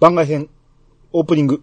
番外編、オープニング。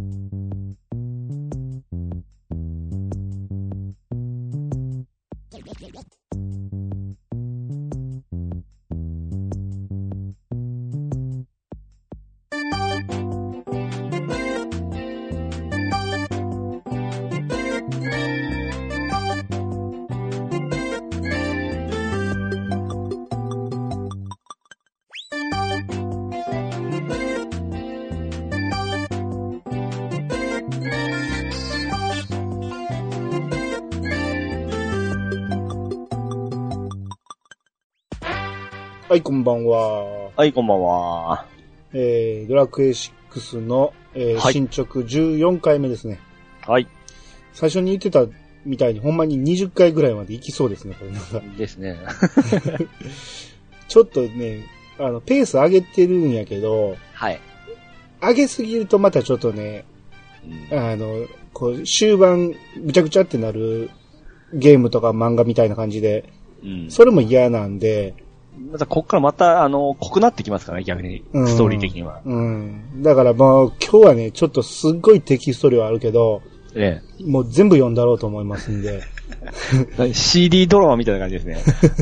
はい、こんばんは。 はい、こんばんは。 ドラクエ6の、 はい、 進捗14回目ですね。 はい。 最初に言ってたみたいにほんまに20回ぐらいまで行きそうですね、これなんか。 ですね。 ちょっとね、ペース上げてるんやけど、 はい。 上げすぎるとまたちょっとね、こう、終盤、ぐちゃぐちゃってなるゲームとか漫画みたいな感じで、それも嫌なんで、 またこっからまた、濃くなってきますからね、逆に。ストーリー的には。 だからもう、今日はね、ちょっとすっごいテキスト量あるけど、もう全部読んだろうと思いますんで。 CD ドラマみたいな感じですね。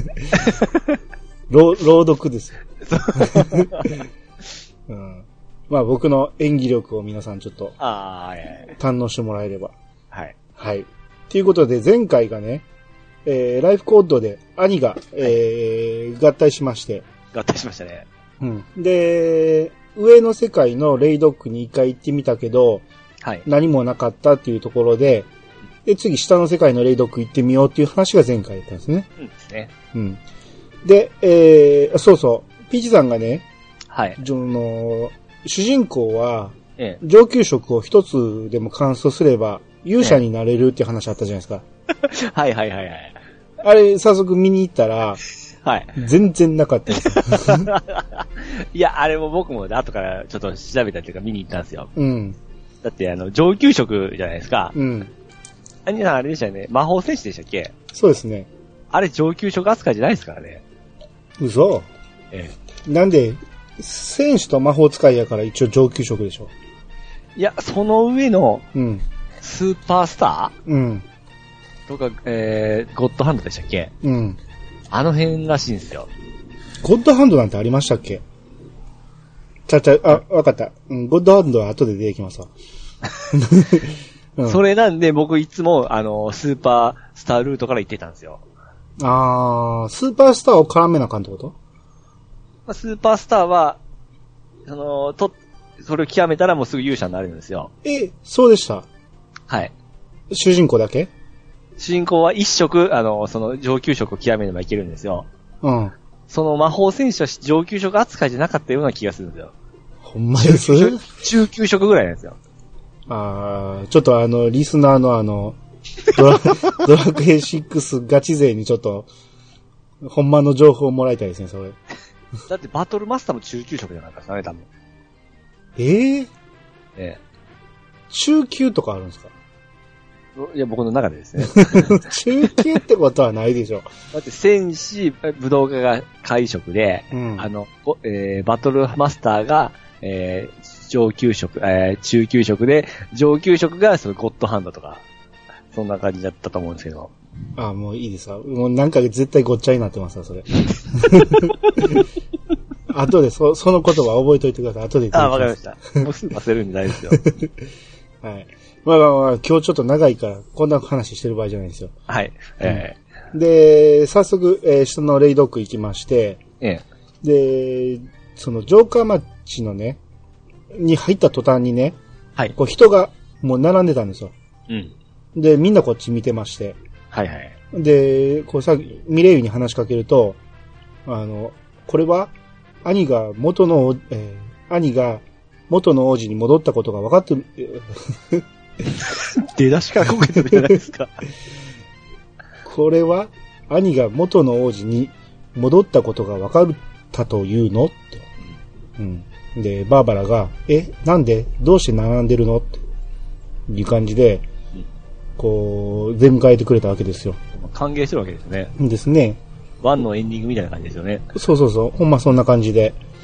朗読ですよ。まあ僕の演技力を皆さんちょっと、堪能してもらえれば。 はい。 はい。ということで、前回がね、ライフコードで兄が、合体しまして。 合体しましたね。 で、上の世界のレイドックに一回行ってみたけど、何もなかったっていうところで、で、次下の世界のレイドック行ってみようっていう話が前回だったんですね。 ですね。 で、そうそう、ピーチさんがね、主人公は、上級職を一つでも完走すれば、勇者になれるっていう話あったじゃないですか。 はい。 あれ、早速見に行ったら、全然なかったです。 いや、あれも僕も後からちょっと調べたっていうか見に行ったんですよ。だって、上級職じゃないですか。あれでしたよね。魔法戦士でしたっけ？ そうですね。 あれ上級職扱いじゃないですからね。 嘘？なんで、戦士と魔法使いやから一応上級職でしょ。 いや、その上の、スーパースターとか、ゴッドハンドでしたっけ？あの辺らしいんですよ。 ゴッドハンドなんてありましたっけ？わかった。ゴッドハンドは後で出てきますわ。 それなんで僕いつも、スーパースタールートから行ってたんですよ。 スーパースターを絡めなあかんってこと？ スーパースターは、それを極めたらもうすぐ勇者になれるんですよ。 そうでした。 はい。 主人公だけ？ 主人公は一色、その上級職を極めればいけるんですよ。その魔法戦士は上級職扱いじゃなかったような気がするんですよ。 ほんまです中級職ぐらいなんですよ。 ちょっとリスナーのドラクエ6ガチ勢にちょっと、ほんまの情報をもらいたいですね、それ。 だってバトルマスターも中級職じゃなかったですかね、多分。 中級とかあるんですか？ いや、僕の中でですね。 中級ってことはないでしょ。 だって戦士、武道家が下職で、バトルマスターが、上級職、中級職で、上級職がそのゴッドハンドとか、そんな感じだったと思うんですけど。 もういいですわ。もうなんか絶対ごっちゃになってますわ、それ。後でその言葉覚えといてください。後で言ってください。 わかりました。もうすぐ忘れるんで大丈夫ですよ。 はい。まあ、今日ちょっと長いから、こんな話してる場合じゃないんですよ。 はい。 で、早速、下のレイドック行きまして、で、そのジョーカーマッチのね、に入った途端にね、こう人がもう並んでたんですよ。で、みんなこっち見てまして。で、こうさ、ミレイユに話しかけると、これは、兄が元の王子に戻ったことが分かってる。 出だしからこけてるじゃないですか。 これは、兄が元の王子に戻ったことが分かったというのって。で、バーバラが、なんでどうして並んでるのっていう感じで、こう、出迎えてくれたわけですよ。 歓迎してるわけですね。 ですね。 ワンのエンディングみたいな感じですよね。 そう。ほんまそんな感じで。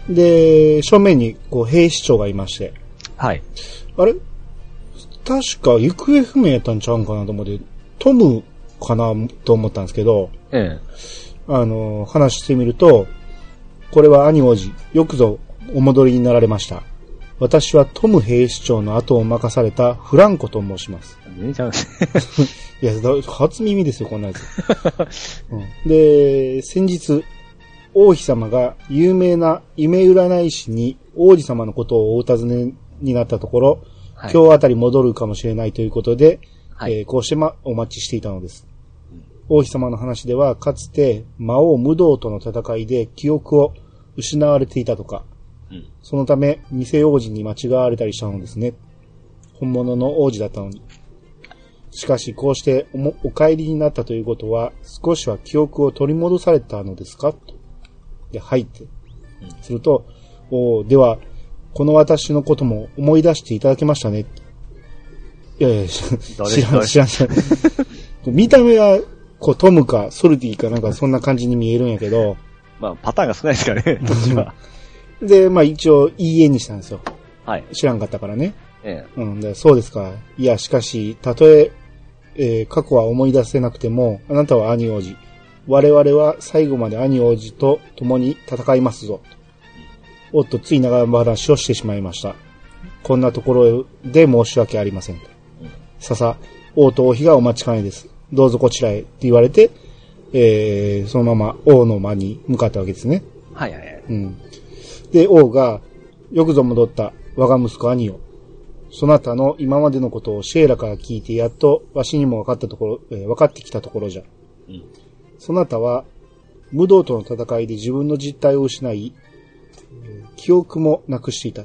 で、正面に、こう、兵士長がいまして。 はい。 あれ確か、行方不明やったんちゃうんかなと思って、トムかなと思ったんですけど、話してみると、これは兄王子、よくぞお戻りになられました。私はトム兵士長の後を任されたフランコと申します。いや、初耳ですよ、こんなやつ。で、先日、王妃様が有名な夢占い師に王子様のことをお尋ねになったところ、はい、今日あたり戻るかもしれないということで、はい、こうしてお待ちしていたのです。王妃様の話では、かつて魔王無道との戦いで記憶を失われていたとか、そのため偽王子に間違われたりしたのですね。本物の王子だったのに。しかしこうしてお帰りになったということは、少しは記憶を取り戻されたのですかと。で、はいって。すると、では、この私のことも思い出していただけましたね。いやいや、知らん。見た目は、こう、トムかソルティかなんかそんな感じに見えるんやけど。 まあ、パターンが少ないですからね、どっちは。 で、まあ一応、いい絵にしたんですよ。 はい。 知らんかったからね。で、そうですか。いや、しかし、たとえ、過去は思い出せなくても、あなたは兄王子。我々は最後まで兄王子と共に戦いますぞ。おっと、つい長話をしてしまいました。こんなところで申し訳ありません。ささ、王と王妃がお待ちかねです。どうぞこちらへって言われて、そのまま王の間に向かったわけですね。 はいはいはい。 で、王が、よくぞ戻った我が息子兄よ。そなたの今までのことをシェーラから聞いてやっとわしにも分かってきたところじゃ。そなたは無道との戦いで自分の実態を失い、記憶もなくしていた。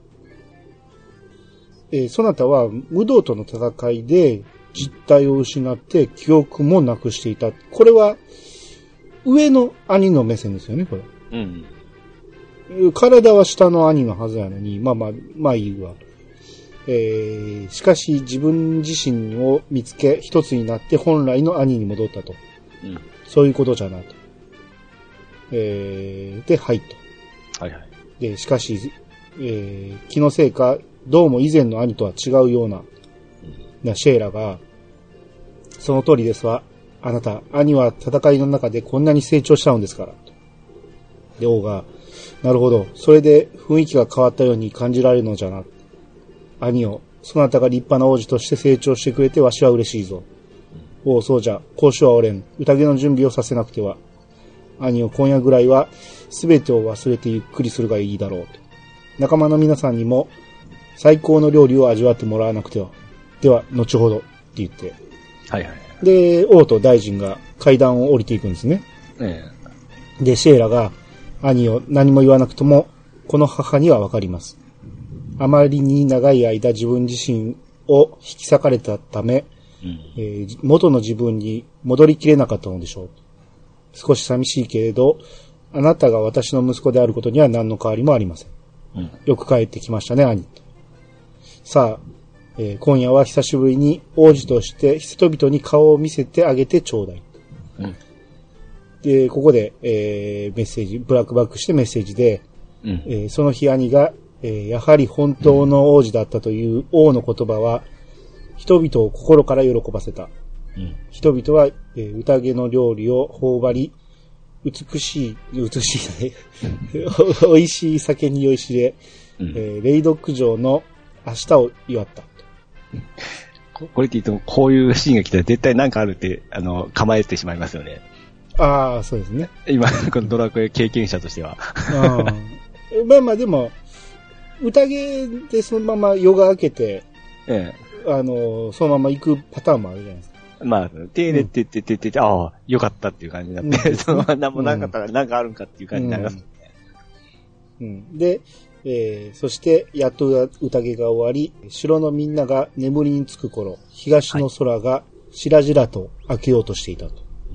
そなたは無道との戦いで実態を失って記憶もなくしていた。これは上の兄の目線ですよね、これ。体は下の兄のはずやのに、まあいいわ。しかし自分自身を見つけ一つになって本来の兄に戻ったと。そういうことじゃなと。で、はいと。はいはい。で、しかし、気のせいか、どうも以前の兄とは違うような、シェーラが、その通りですわ。あなた、兄は戦いの中でこんなに成長したのですから。で、王が、なるほど。それで雰囲気が変わったように感じられるのじゃな。兄よ、そなたが立派な王子として成長してくれてわしは嬉しいぞ。そうじゃ、交渉はおれん。宴の準備をさせなくては。兄よ、今夜ぐらいは、すべてを忘れてゆっくりするがいいだろうと。仲間の皆さんにも、最高の料理を味わってもらわなくては。では、後ほど、って言って。はいはい。で、王と大臣が階段を降りていくんですね。で、シェーラが、兄よ、何も言わなくとも、この母にはわかります。あまりに長い間自分自身を引き裂かれたため、元の自分に戻りきれなかったのでしょう。少し寂しいけれど、あなたが私の息子であることには何の変わりもありません。よく帰ってきましたね、兄。さあ、今夜は久しぶりに王子として人々に顔を見せてあげてちょうだい。で、ここで、メッセージ、ブラックバックしてメッセージで、その日兄が、やはり本当の王子だったという王の言葉は、人々を心から喜ばせた。人々は、宴の料理を頬張り、美しいね、美味しい酒に酔いしれ、レイドック城の明日を祝った。 これって言っても、こういうシーンが来たら絶対なんかあるって、構えてしまいますよね。 ああ、そうですね。 今、このドラクエ経験者としては。 まあでも、宴でそのまま夜が明けて、そのまま行くパターンもあるじゃないですか。 まあ、てれってってって、ああ、よかったっていう感じになって、そのまま何もなかったら何かあるんかっていう感じになりますね。 で、そして、やっと宴が終わり、城のみんなが眠りにつく頃、東の空がしらじらと明けようとしていたと。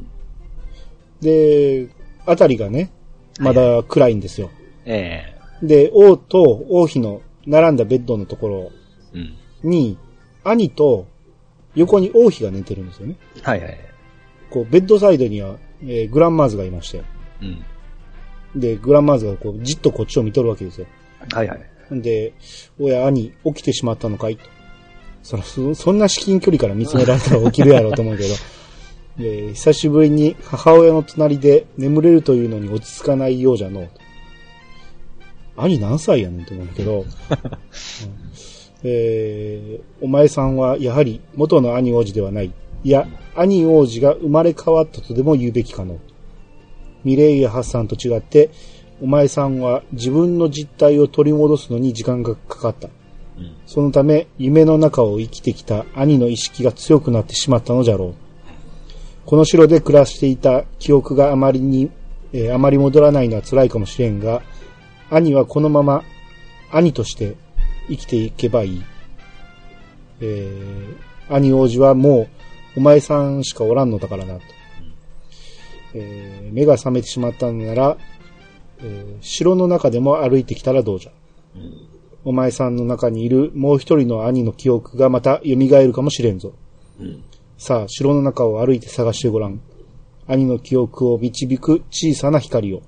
で、あたりがね、まだ暗いんですよ。で、王と王妃の並んだベッドのところに、兄と横に王妃が寝てるんですよね。はいはい。こう、ベッドサイドには、グランマーズがいまして。 で、グランマーズがこう、じっとこっちを見とるわけですよ。 はいはい。 で、おや、兄、起きてしまったのかいと。そんな至近距離から見つめられたら起きるやろうと思うけど、久しぶりに母親の隣で眠れるというのに落ち着かないようじゃのう。兄何歳やねんと思うんだけど、お前さんはやはり元の兄王子ではない。いや、兄王子が生まれ変わったとでも言うべきかの。ミレイヤ・ハッサンと違って、お前さんは自分の実態を取り戻すのに時間がかかった。そのため、夢の中を生きてきた兄の意識が強くなってしまったのじゃろう。この城で暮らしていた記憶があまり戻らないのは辛いかもしれんが、兄はこのまま兄として生きていけばいい。兄王子はもうお前さんしかおらんのだからなと。目が覚めてしまったのなら、城の中でも歩いてきたらどうじゃ。お前さんの中にいるもう一人の兄の記憶がまた蘇るかもしれんぞ。さあ、城の中を歩いて探してごらん。兄の記憶を導く小さな光を。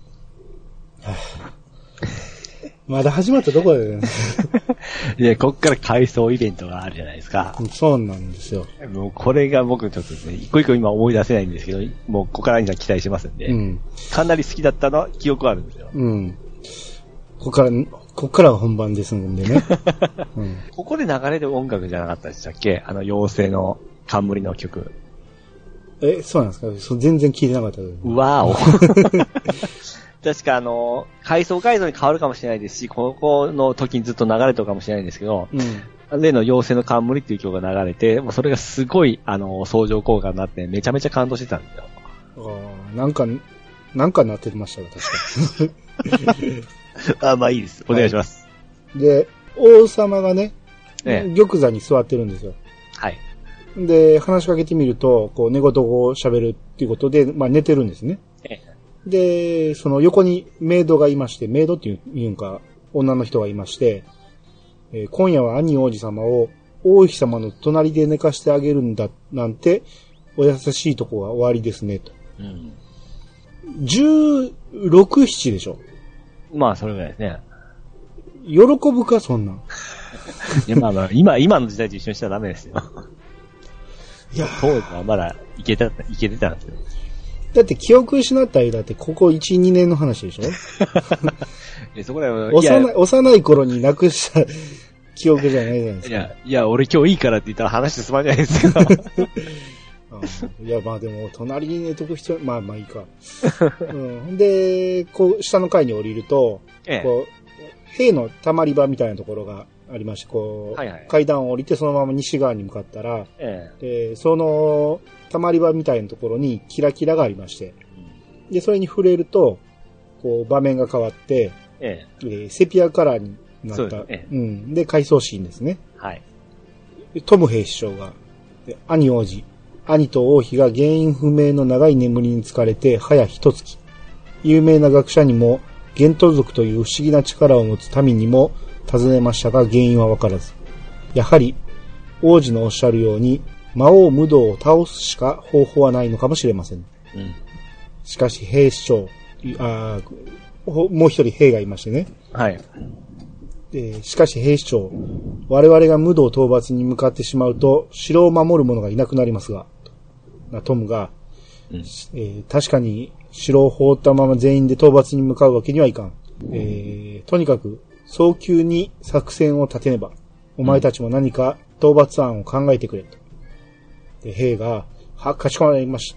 まだ始まったところだよね。 いや、こっから回想イベントがあるじゃないですか。 そうなんですよ。 もうこれが僕ちょっとね、一個一個今思い出せないんですけど、もうここからには期待してますんで、かなり好きだったのは記憶はあるんですよ。 ここからが本番ですんでね。 ここで流れる音楽じゃなかったでしたっけ？妖精の冠の曲。 そうなんですか？全然聞いてなかった。 わーお。確か階層階層に変わるかもしれないですし、ここの時にずっと流れてるかもしれないんですけど、例の妖精の冠っていう曲が流れて、もうそれがすごい、相乗効果になって、めちゃめちゃ感動してたんですよ。 なんかなってましたね、確かに。 まあいいです。お願いします。 で、王様がね、玉座に座ってるんですよ。 はい。 で、話しかけてみると、こう、寝言を喋るっていうことで、まあ寝てるんですね。で、その横にメイドがいまして、メイドっていうんか、女の人がいまして、今夜は兄王子様を王妃様の隣で寝かしてあげるんだ、なんて、お優しいとこは終わりですね、と。16、7でしょ。 まあ、それぐらいですね。 喜ぶか、そんなん。 いや、まあ、今の時代と一緒にしたらダメですよ。いや、当時はまだいけてたんですよ。 だって記憶失った間ってここ1、2年の話でしょそこで幼い頃になくした記憶じゃないじゃないですか。 いや、俺今日いいからって言ったら話進まんじゃないですか。 いや、まあでも、隣に寝とく必要、まあいいか。で、こう、下の階に降りると、こう、兵の溜まり場みたいなところがありまして、こう、階段を降りてそのまま西側に向かったら、その、溜まり場みたいなところにキラキラがありまして、で、それに触れると、こう、場面が変わって、セピアカラーになった、で、回想シーンですね。はい。トム兵士長が、兄王子、兄と王妃が原因不明の長い眠りに疲れて早一月。有名な学者にも、ゲント族という不思議な力を持つ民にも尋ねましたが原因はわからず。やはり、王子のおっしゃるように、魔王無道を倒すしか方法はないのかもしれません。しかし兵士長、もう一人兵がいましてね。はい。しかし兵士長、我々が無道討伐に向かってしまうと、城を守る者がいなくなりますが、トムが、確かに城を放ったまま全員で討伐に向かうわけにはいかん。とにかく、早急に作戦を立てねば、お前たちも何か討伐案を考えてくれと。で、兵が、かしこまりました。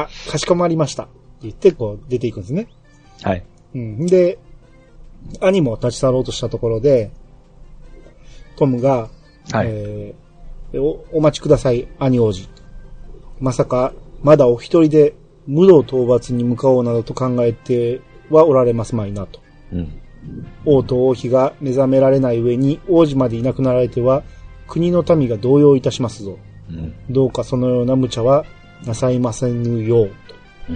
かしこまりました。って言って、こう、出ていくんですね。はい。で、兄も立ち去ろうとしたところで、トムが、はい、お待ちください、兄王子。まさか、まだお一人で無道討伐に向かおうなどと考えてはおられますまいなと。王と王妃が目覚められない上に王子までいなくなられては、国の民が動揺いたしますぞ。どうかそのような無茶はなさいませぬようと。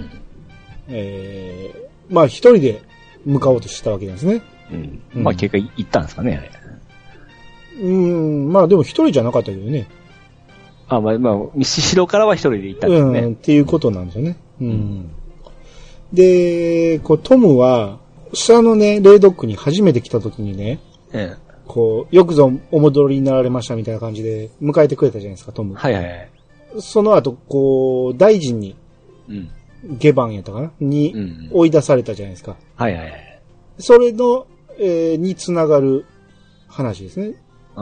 まあ一人で向かおうとしたわけなんですね。 まあ結果行ったんですかね、あれ。 まあでも一人じゃなかったけどね。 まあ、城からは一人で行ったんですね。 っていうことなんですよね。 で、トムは、下のね、レイドックに初めて来た時にね、よくぞお戻りになられましたみたいな感じで迎えてくれたじゃないですか、トム。 はいはいはい。 その後、大臣に、ゲバンやったかなに、追い出されたじゃないですか。 はいはいはい。 それの、につながる話ですね。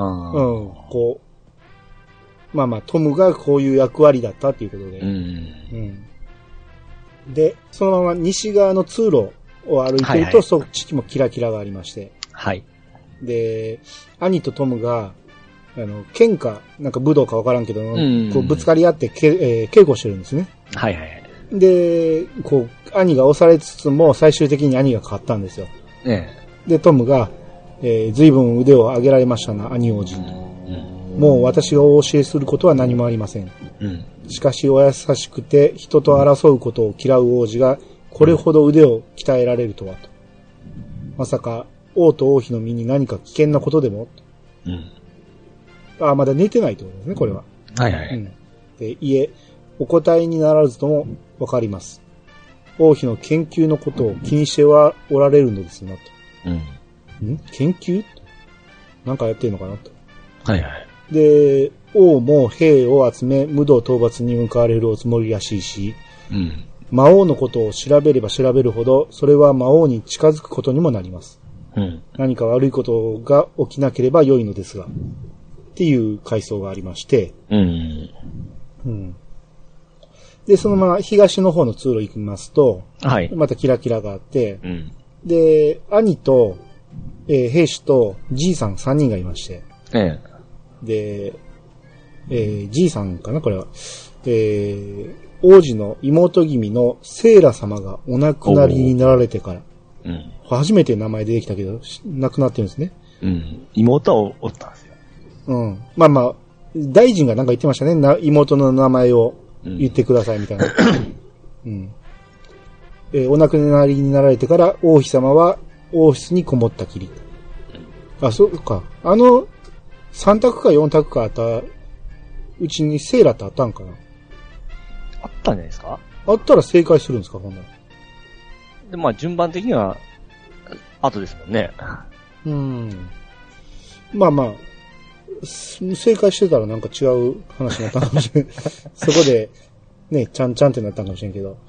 まあまあ、トムがこういう役割だったっていうことで。で、そのまま西側の通路を歩いてると、そっちもキラキラがありまして。 はい。 で、兄とトムが、剣か、なんか武道かわからんけど、ぶつかり合って稽古してるんですね。 はいはい。 で、兄が押されつつも、最終的に兄が勝ったんですよ。で、トムが、随分腕を上げられましたな、兄王子に。もう私がお教えすることは何もありません。しかしお優しくて人と争うことを嫌う王子がこれほど腕を鍛えられるとはと。まさか王と王妃の身に何か危険なことでも、まだ寝てないってことですね、これは。 はいはい。 で、いえ、お答えにならずともわかります。王妃の研究のことを気にしてはおられるのですなと。研究なんかやってるのかなと。 はいはい。 で、王も兵を集め、無道討伐に向かわれるおつもりらしいし、魔王のことを調べれば調べるほど、それは魔王に近づくことにもなります。何か悪いことが起きなければ良いのですが、っていう回想がありまして、で、そのまま東の方の通路行きますと、またキラキラがあって、で、兄と、兵士とじいさん3人がいまして、で、じいさんかなこれは。王子の妹君のセーラ様がお亡くなりになられてから、初めて名前出てきたけど、亡くなってるんですね。 妹はおったんですよ。 まあまあ、大臣がなんか言ってましたね。妹の名前を言ってくださいみたいな。お亡くなりになられてから、王妃様は王室にこもったきり。そうか。3択か4択かあったうちにセーラってあったんかな。 あったんじゃないですか。 あったら正解するんですか、ほんなら。 で、まあ順番的には、後ですもんね。 まあまあ、正解してたらなんか違う話になったかもしれん。そこで、ね、ちゃんちゃんってなったかもしれんけど。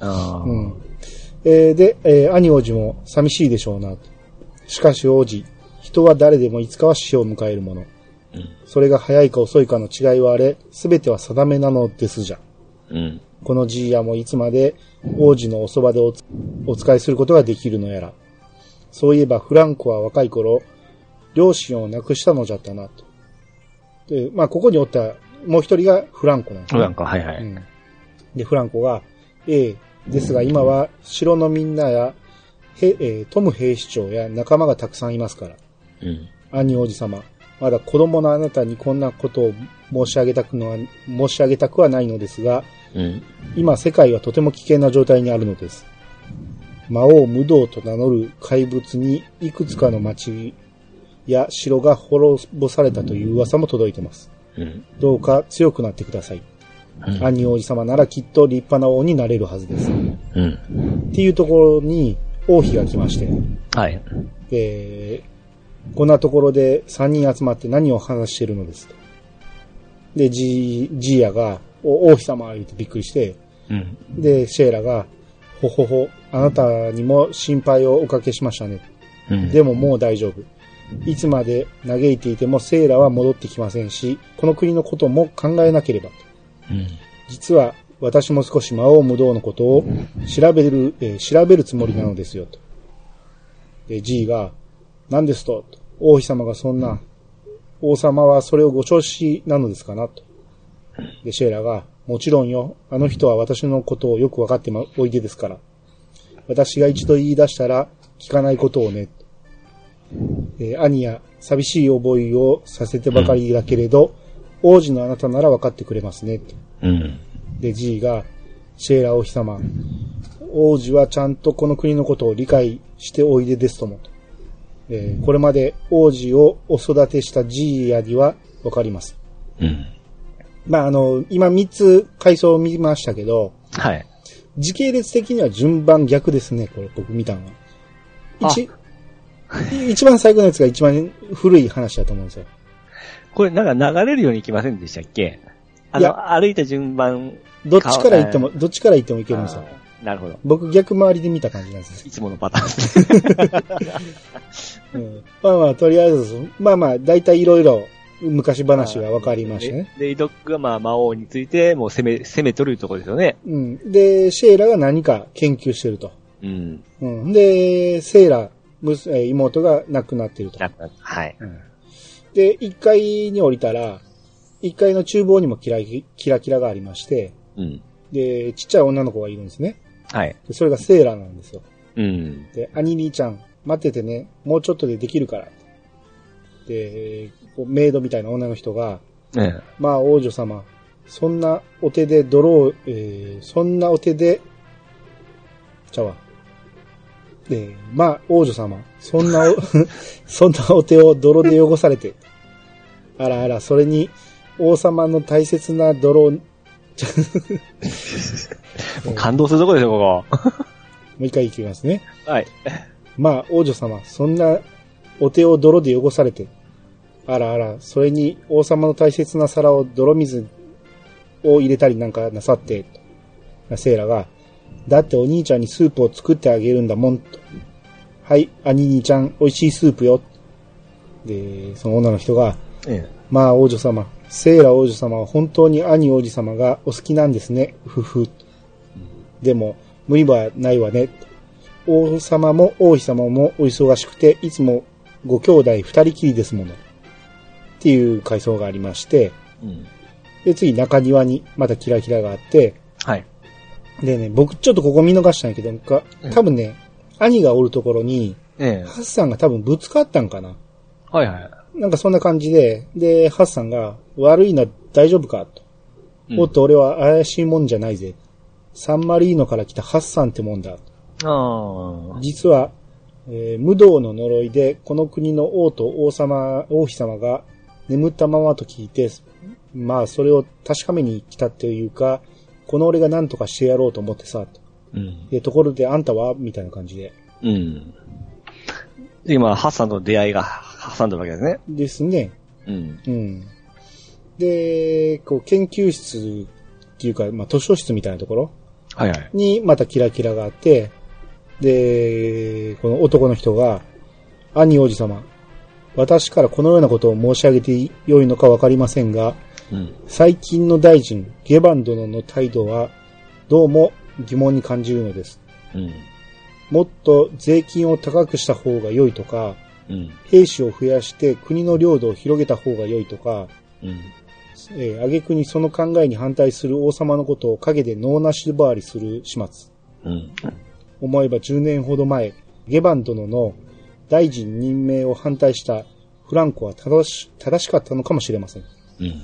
で、兄王子も寂しいでしょうな。しかし王子、人は誰でもいつかは死を迎えるもの。それが早いか遅いかの違いはあれ、すべては定めなのですじゃ。このジーヤもいつまで王子のおそばでお使いすることができるのやら。そういえばフランコは若い頃、両親を亡くしたのじゃったなと。で、まあここにおったもう一人がフランコなんですね。 フランコ、はいはい。 で、フランコが、ですが今は城のみんなや、トム兵士長や仲間がたくさんいますから。兄王子様。まだ子供のあなたにこんなことを申し上げたくはないのですが、今世界はとても危険な状態にあるのです。魔王無道と名乗る怪物にいくつかの町や城が滅ぼされたという噂も届いています。どうか強くなってください。兄王子様ならきっと立派な王になれるはずです。っていうところに王妃が来まして、こんなところで3人集まって何を話しているのですと。で、ジーヤが、王妃様言ってびっくりして、で、シェーラが、ほほほ、あなたにも心配をおかけしましたね。でももう大丈夫。いつまで嘆いていてもセーラは戻ってきませんし、この国のことも考えなければと。実は私も少し魔王無道のことを調べるつもりなのですよと。で、ジーが、何ですと、王妃様がそんな、王様はそれをご承知なのですかなと。で、シェーラが、もちろんよ、あの人は私のことをよくわかっておいでですから。私が一度言い出したら聞かないことをね。兄や寂しい覚えをさせてばかりだけれど、王子のあなたならわかってくれますね。で、ジーが、シェーラ王妃様、王子はちゃんとこの国のことを理解しておいでですともと。これまで王子をお育てしたジーヤにはわかります。まあ、今3つ階層を見ましたけど、 時系列的には順番逆ですね、これ僕見たのは。一番最後のやつが一番古い話だと思うんですよ。 これなんか流れるようにいきませんでしたっけ？いや、歩いた順番。 どっちから行ってもいけるんですよ。 なるほど。 僕逆回りで見た感じなんです。 いつものパターン、うん。まあまあ、とりあえず、まあまあ、だいたいいろいろ昔話が分かりましたね。 レイドックがまあ魔王についてもう攻め取るところですよね。 うん。で、シェイラが何か研究してると。うん。うん。で、セイラ、妹が亡くなってると。 はい。うん、 で、1階に降りたら、1階の厨房にもキラキラがありまして、うん。で、ちっちゃい女の子がいるんですね。 はい。 でそれがセイラなんですよ。 うん。 で、兄兄ちゃん、待っててね、もうちょっとでできるから。で、メイドみたいな女の人が、まあ王女様、そんなお手でそんなお手で、まあ王女様、そんなお手を泥で汚されて、あらあら、それに王様の大切な泥を、 感動するとこですよ、ここ。 もう一回いきますね。 はい。 まあ王女様、そんなお手を泥で汚されて、あらあら、それに王様の大切な皿を泥水を入れたりなんかなさって、セイラが、だってお兄ちゃんにスープを作ってあげるんだもん、と。はい、兄兄ちゃん、美味しいスープよ。で、その女の人が、まあ王女様、セイラ王女様は本当に兄王子様がお好きなんですね、ふふ。でも、無理はないわね。王様も王妃様もお忙しくて、いつもご兄弟二人きりですもの。っていう回想がありまして、うん、で、次中庭にまたキラキラがあって、 はい。 でね、僕ちょっとここ見逃したんやけど、多分ね、兄がおるところに、ハッサンが多分ぶつかったんかな。 はいはい。 なんかそんな感じで、で、ハッサンが、悪いの大丈夫かと。おっと、俺は怪しいもんじゃないぜ。サンマリーノから来たハッサンってもんだ。実は、無道の呪いで、この国の王と王妃様が眠ったままと聞いて、まあ、それを確かめに来たっていうか、この俺が何とかしてやろうと思ってさ、うん、で、ところであんたはみたいな感じで。 うん。今、ハッサンとの出会いが挟んだわけですね。 ですね。うん。うん。で、こう、研究室っていうか、まあ、図書室みたいなところはいはい。 に、またキラキラがあって、で、この男の人が、兄王子様、私からこのようなことを申し上げてよいのかわかりませんが、うん、最近の大臣、ゲバン殿の態度は、どうも疑問に感じるのです。うん、もっと税金を高くした方が良いとか、うん、兵士を増やして国の領土を広げた方が良いとか、挙句にその考えに反対する王様のことを陰で脳なし回りする始末。うん、思えば10年ほど前、ゲバン殿の大臣任命を反対したフランコは正しかったのかもしれません。うん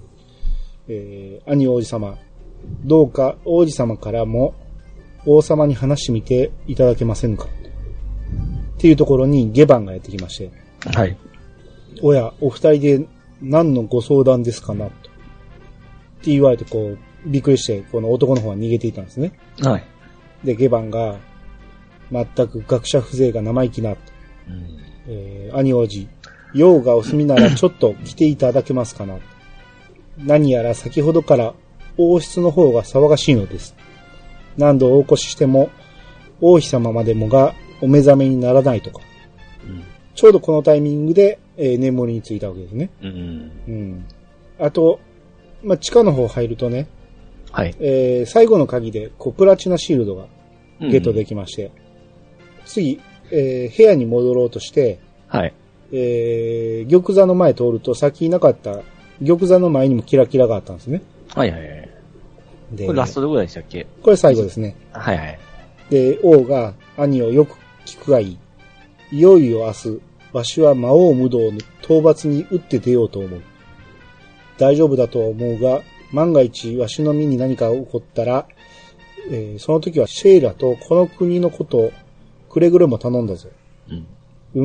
兄王子様、どうか王子様からも王様に話してみていただけませんかっていうところにゲバンがやってきまして。 はい。 おや、お二人で何のご相談ですかなと。って言われてこう、びっくりして、この男の方は逃げていたんですね。 はい。 で、ゲバンが、全く学者風情が生意気な、兄王子、用がお済みならちょっと来ていただけますかな。何やら先ほどから王室の方が騒がしいのです。何度お起こししても王妃様までもがお目覚めにならないとか。うん、ちょうどこのタイミングで、眠りについたわけですね。うんうん、あと、まあ、地下の方入るとね、 はい最後の鍵でこうプラチナシールドがゲットできまして、次、部屋に戻ろうとして、 はい玉座の前通るとさっきいなかった玉座の前にもキラキラがあったんですね。 はいはいはい。で、これラストどこでしたっけ？ これ最後ですね。 はいはい。 で、王が兄をよく聞くがいい。いよいよ明日、わしは魔王無道の討伐に打って出ようと思う。大丈夫だとは思うが、万が一わしの身に何か起こったら、その時はシェイラとこの国のことをくれぐれも頼んだぞ。うん？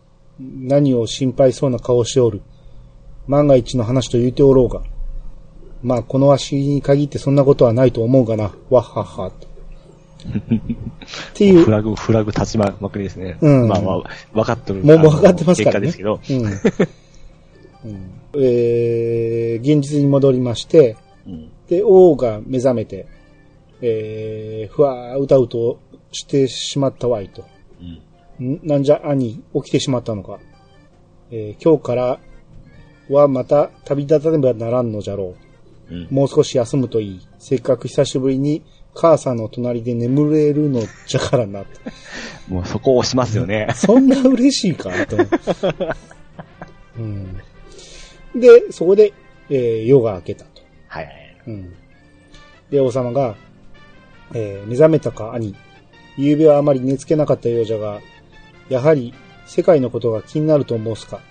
何を心配そうな顔をしておる。万が一の話と言うておろうが。 まあ、このわしに限ってそんなことはないと思うがな。わっはっは。っていう。 フラグ立ちまくりですね。 うん。 まあまあ、分かってる。 もう分かってますからね。 結果ですけど。 現実に戻りまして、で、王が目覚めて、ふわーうたうとしてしまったわいと。なんじゃ兄、起きてしまったのか。今日からはまた旅立たねばならんのじゃろう。もう少し休むといい。せっかく久しぶりに母さんの隣で眠れるのじゃからな。 もうそこ押しますよね。 そんな嬉しいかと。で、そこで、夜が明けたと。 はいはい。 で、王様が、目覚めたか兄。夕べはあまり寝つけなかったようじゃが、やはり世界のことが気になると申すか。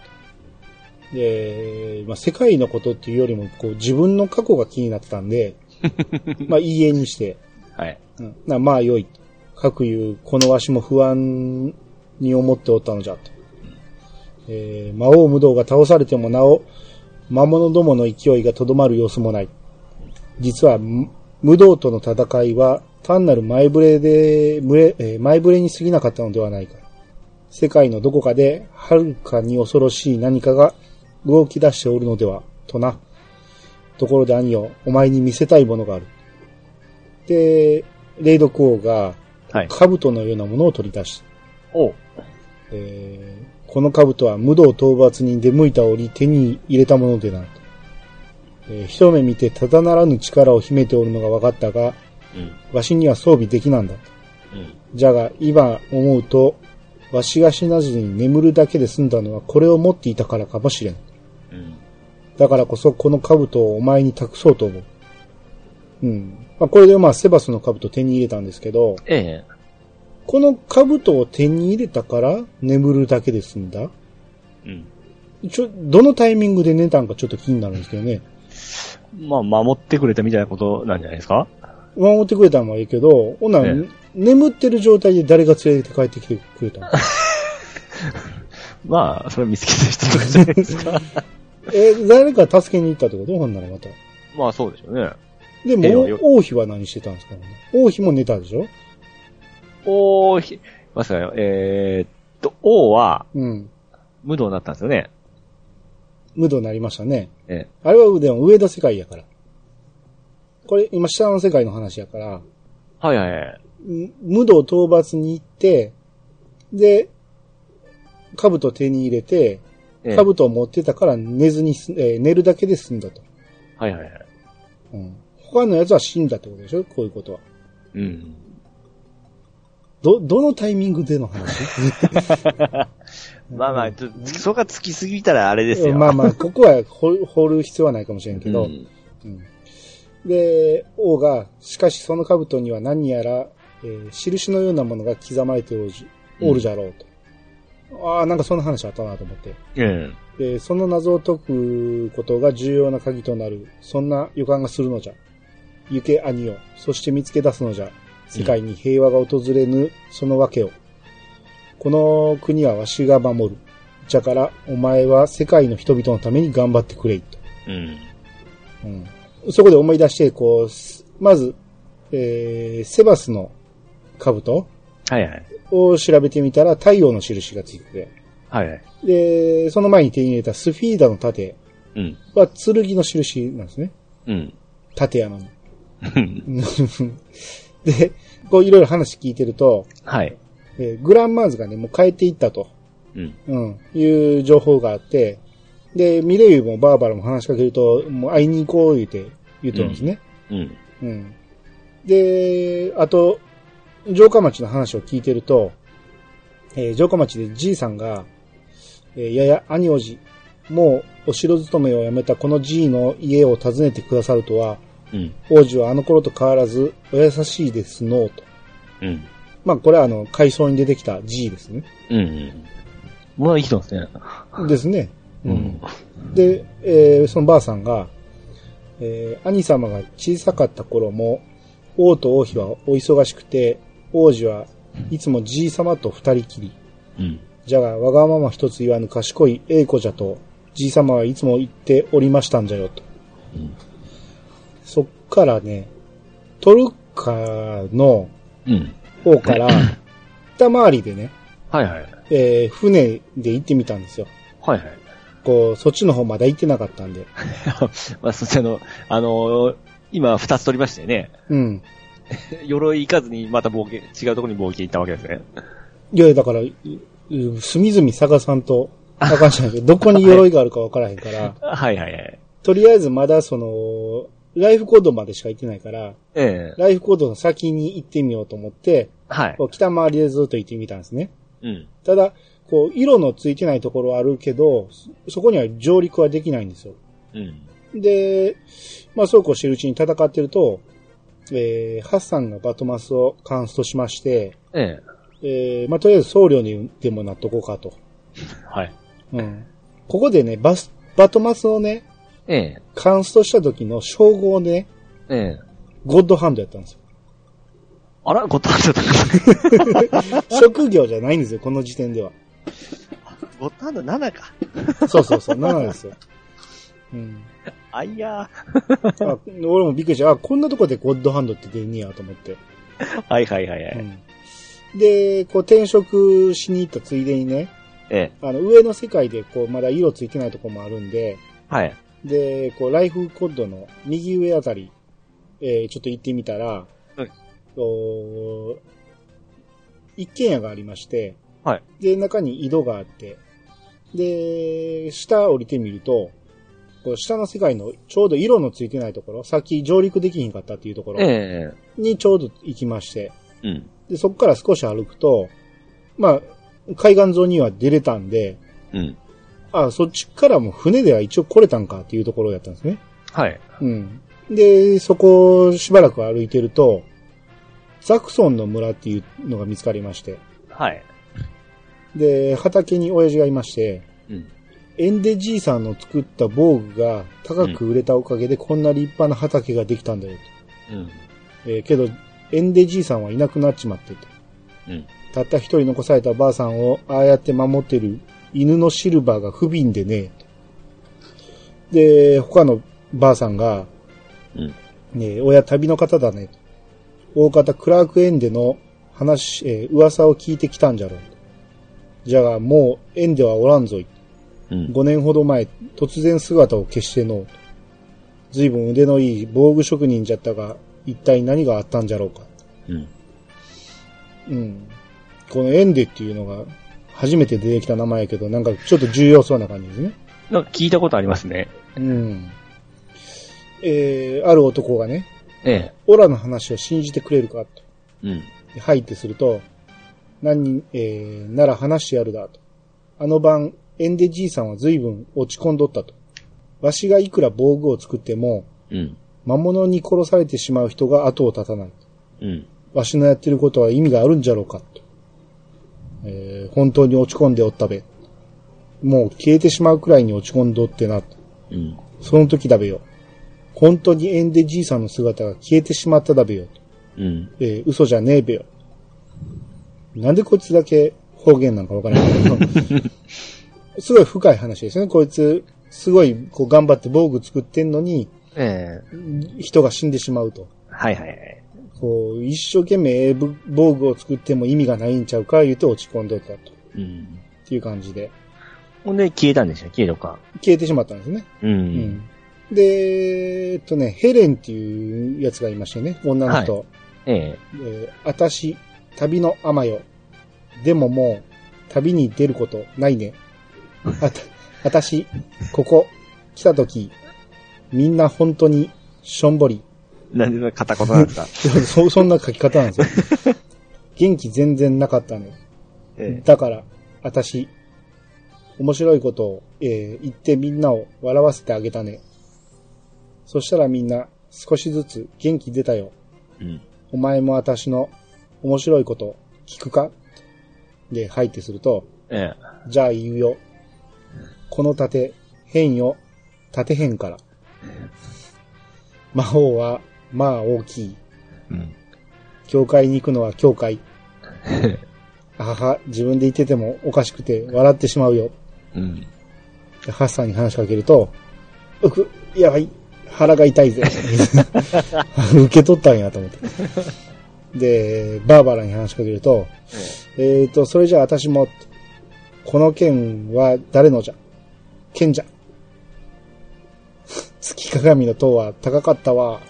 で、まあ、世界のことっていうよりも、こう自分の過去が気になってたんで、まあ、いいえにして、 はい。 まあ、良い。かくいう、このわしも不安に思っておったのじゃと。魔王無道が倒されてもなお、魔物どもの勢いがとどまる様子もない。実は、無道との戦いは、単なる前触れに過ぎなかったのではないか。世界のどこかで、はるかに恐ろしい何かが動き出しておるのでは、とな。ところで兄よ、お前に見せたいものがある。で、レイドク王が、兜のようなものを取り出し、この兜は無道討伐に出向いた折手に入れたものでな。一目見てただならぬ力を秘めておるのが分かったが、わしには装備できなんだ。じゃが、今思うと、わしが死なずに眠るだけで済んだのはこれを持っていたからかもしれん。だからこそこの兜をお前に託そうと思う。まあ、これでまあセバスの兜を手に入れたんですけど、この兜を手に入れたから眠るだけで済んだ。どのタイミングで寝たんかちょっと気になるんですけどね。 まあ、守ってくれたみたいなことなんじゃないですか？ 守ってくれたのはいいけど、眠ってる状態で誰が連れて帰ってきてくれたの？ まあ、それ見つけた人じゃないですか。 誰か助けに行ったってことほんならまた。 まあ、そうでしょうね。 でも、王妃は何してたんですかね？王妃も寝たでしょ？ 王妃、まさかよ、王は、無道になったんですよね。 無道になりましたね。あれはでも上の世界やから。これ今下の世界の話やから。 はいはいはい。 無道討伐に行って、で、兜手に入れて、兜を持ってたから寝ずに、寝るだけで済んだと。 はいはいはい。 他のやつは死んだってことでしょ？こういうことは。どのタイミングでの話？ まあまあ、そこがつきすぎたらあれですよ。 まあまあ、ここは掘る必要はないかもしれんけど。で、王が、しかしその兜には何やら、印のようなものが刻まれておるじゃろうと。なんかそんな話あったなと思って。で、その謎を解くことが重要な鍵となる、そんな予感がするのじゃ。行け兄よ、そして見つけ出すのじゃ。世界に平和が訪れぬ、そのわけを。この国はわしが守る。じゃから、お前は世界の人々のために頑張ってくれいと。そこで思い出して、こう、まず、セバスの兜を調べてみたら、太陽の印がついてて。で、その前に手に入れたスフィーダの盾は剣の印なんですね。盾やのに。で、こういろいろ話聞いてると、グランマーズがね、もう帰っていったと、いう情報があって、で、ミレイユもバーバラも話しかけると、もう会いに行こう言ってるんですね。で、あと、城下町の話を聞いてると、城下町でじいさんが、やや兄おじ、もうお城勤めを辞めたこのじいの家を訪ねてくださるとは、王子はあの頃と変わらずお優しいですのと。まあこれは回想に出てきた G ですね。 まあいい人ですね。 ですね。で、そのばあさんが、兄様が小さかった頃も王と王妃はお忙しくて、王子はいつも G 様と二人きり。じゃがわがまま一つ言わぬ賢い英子じゃと G 様はいつも言っておりましたんじゃよと。 そっからね、トルカの方から、北回りでね、 はいはい。 船で行ってみたんですよ。 はいはい。 そっちの方まだ行ってなかったんで。 まあ、そっち今二つ取りましたよね。 うん。 鎧行かずにまた違うところに冒険行ったわけですね。 いや、だから、隅々探さんと、わかんないけど、どこに鎧があるかわからへんから。 はいはいはい。 とりあえずまだライフコードまでしか行ってないから、ライフコードの先に行ってみようと思って、 はい。 北回りでずっと行ってみたんですね。 うん。 ただ、色のついてないところはあるけど、そこには上陸はできないんですよ。 うん。 で、まあそうこうしてるうちに戦ってると、ハッサンがバトマスをカンストしまして、まあとりあえず僧侶にでもなっとこうかと。 はい。 うん。ここでね、バトマスをね、カンストした時の称号ね、ゴッドハンドやったんですよ。 あら、ゴッドハンドだった。 職業じゃないんですよ、この時点では。 ゴッドハンド7か。 そう、7ですよ。うん。 あいやー。俺もびっくりした。こんなとこでゴッドハンドって出んねやと思って。 はいはいはいはい。 うん、で、転職しに行ったついでにね、上の世界でまだ色ついてないとこもあるんで、 はい。 で、ライフコッドの右上あたり、ちょっと行ってみたら、一軒家がありまして、 はい。 で、中に井戸があって、で、下降りてみると、下の世界のちょうど色のついてないところ、さっき上陸できひんかったっていうところにちょうど行きまして、で、そこから少し歩くと、まあ、海岸沿いには出れたんで、そっちからも船では一応来れたんかっていうところだったんですね。 はい。 で、そこをしばらく歩いてると、ザクソンの村っていうのが見つかりまして。 はい。 で、畑に親父がいまして、エンデじいさんの作った防具が高く売れたおかげでこんな立派な畑ができたんだよと。けど、エンデじいさんはいなくなっちまってと。たった一人残されたばあさんをああやって守ってる犬のシルバーが不憫でねと。で、他のばあさんが、親旅の方だねと。大方クラークエンデの噂を聞いてきたんじゃろう。じゃがもうエンデはおらんぞい。5年ほど前、突然姿を消してのう。随分腕のいい防具職人じゃったが、一体何があったんじゃろうか。このエンデっていうのが初めて出てきた名前やけど、なんかちょっと重要そうな感じですね。 なんか聞いたことありますね。 ある男がね、オラの話を信じてくれるかと。はいってすると、なら話してやるだと。あの晩、エンデじいさんは随分落ち込んどったと。わしがいくら防具を作っても、魔物に殺されてしまう人が後を絶たない。わしのやってることは意味があるんじゃろうかと。本当に落ち込んでおったべ。もう消えてしまうくらいに落ち込んどってなと。その時だべよ。本当にエンデじいさんの姿が消えてしまっただべよと。嘘じゃねえべよ。なんでこいつだけ方言なんかわからないけど、すごい深い話ですね。こいつ、すごい頑張って防具作ってんのに、人が死んでしまうと。 はいはいはい。 一生懸命防具を作っても意味がないんちゃうか言うて落ち込んでたと。っていう感じで。 ほんで消えたんでしょ、消えてしまったんですね。で、ヘレンっていうやつがいましてね、女の人。あたし、旅の天よ。でももう、旅に出ることないね。あたし、ここ、来たとき、みんな本当に、しょんぼり。 なんで片言なんですかそんな書き方なんですよ。元気全然なかったね。だから、あたし、面白いことを、言ってみんなを笑わせてあげたね。そしたらみんな、少しずつ元気出たよ。お前もあたしの面白いこと聞くかで、はいってすると、じゃあ言うよ。この盾、変よ。盾変から。魔王は、まあ大きい。教会に行くのは教会。あはは、自分で言っててもおかしくて笑ってしまうよ。ハッサンに話しかけると、やばい。 腹が痛いぜ。受け取ったんやと思って。で、バーバラに話しかけると、それじゃあ私も、この剣は誰のじゃ？剣じゃ。月鏡の塔は高かったわ。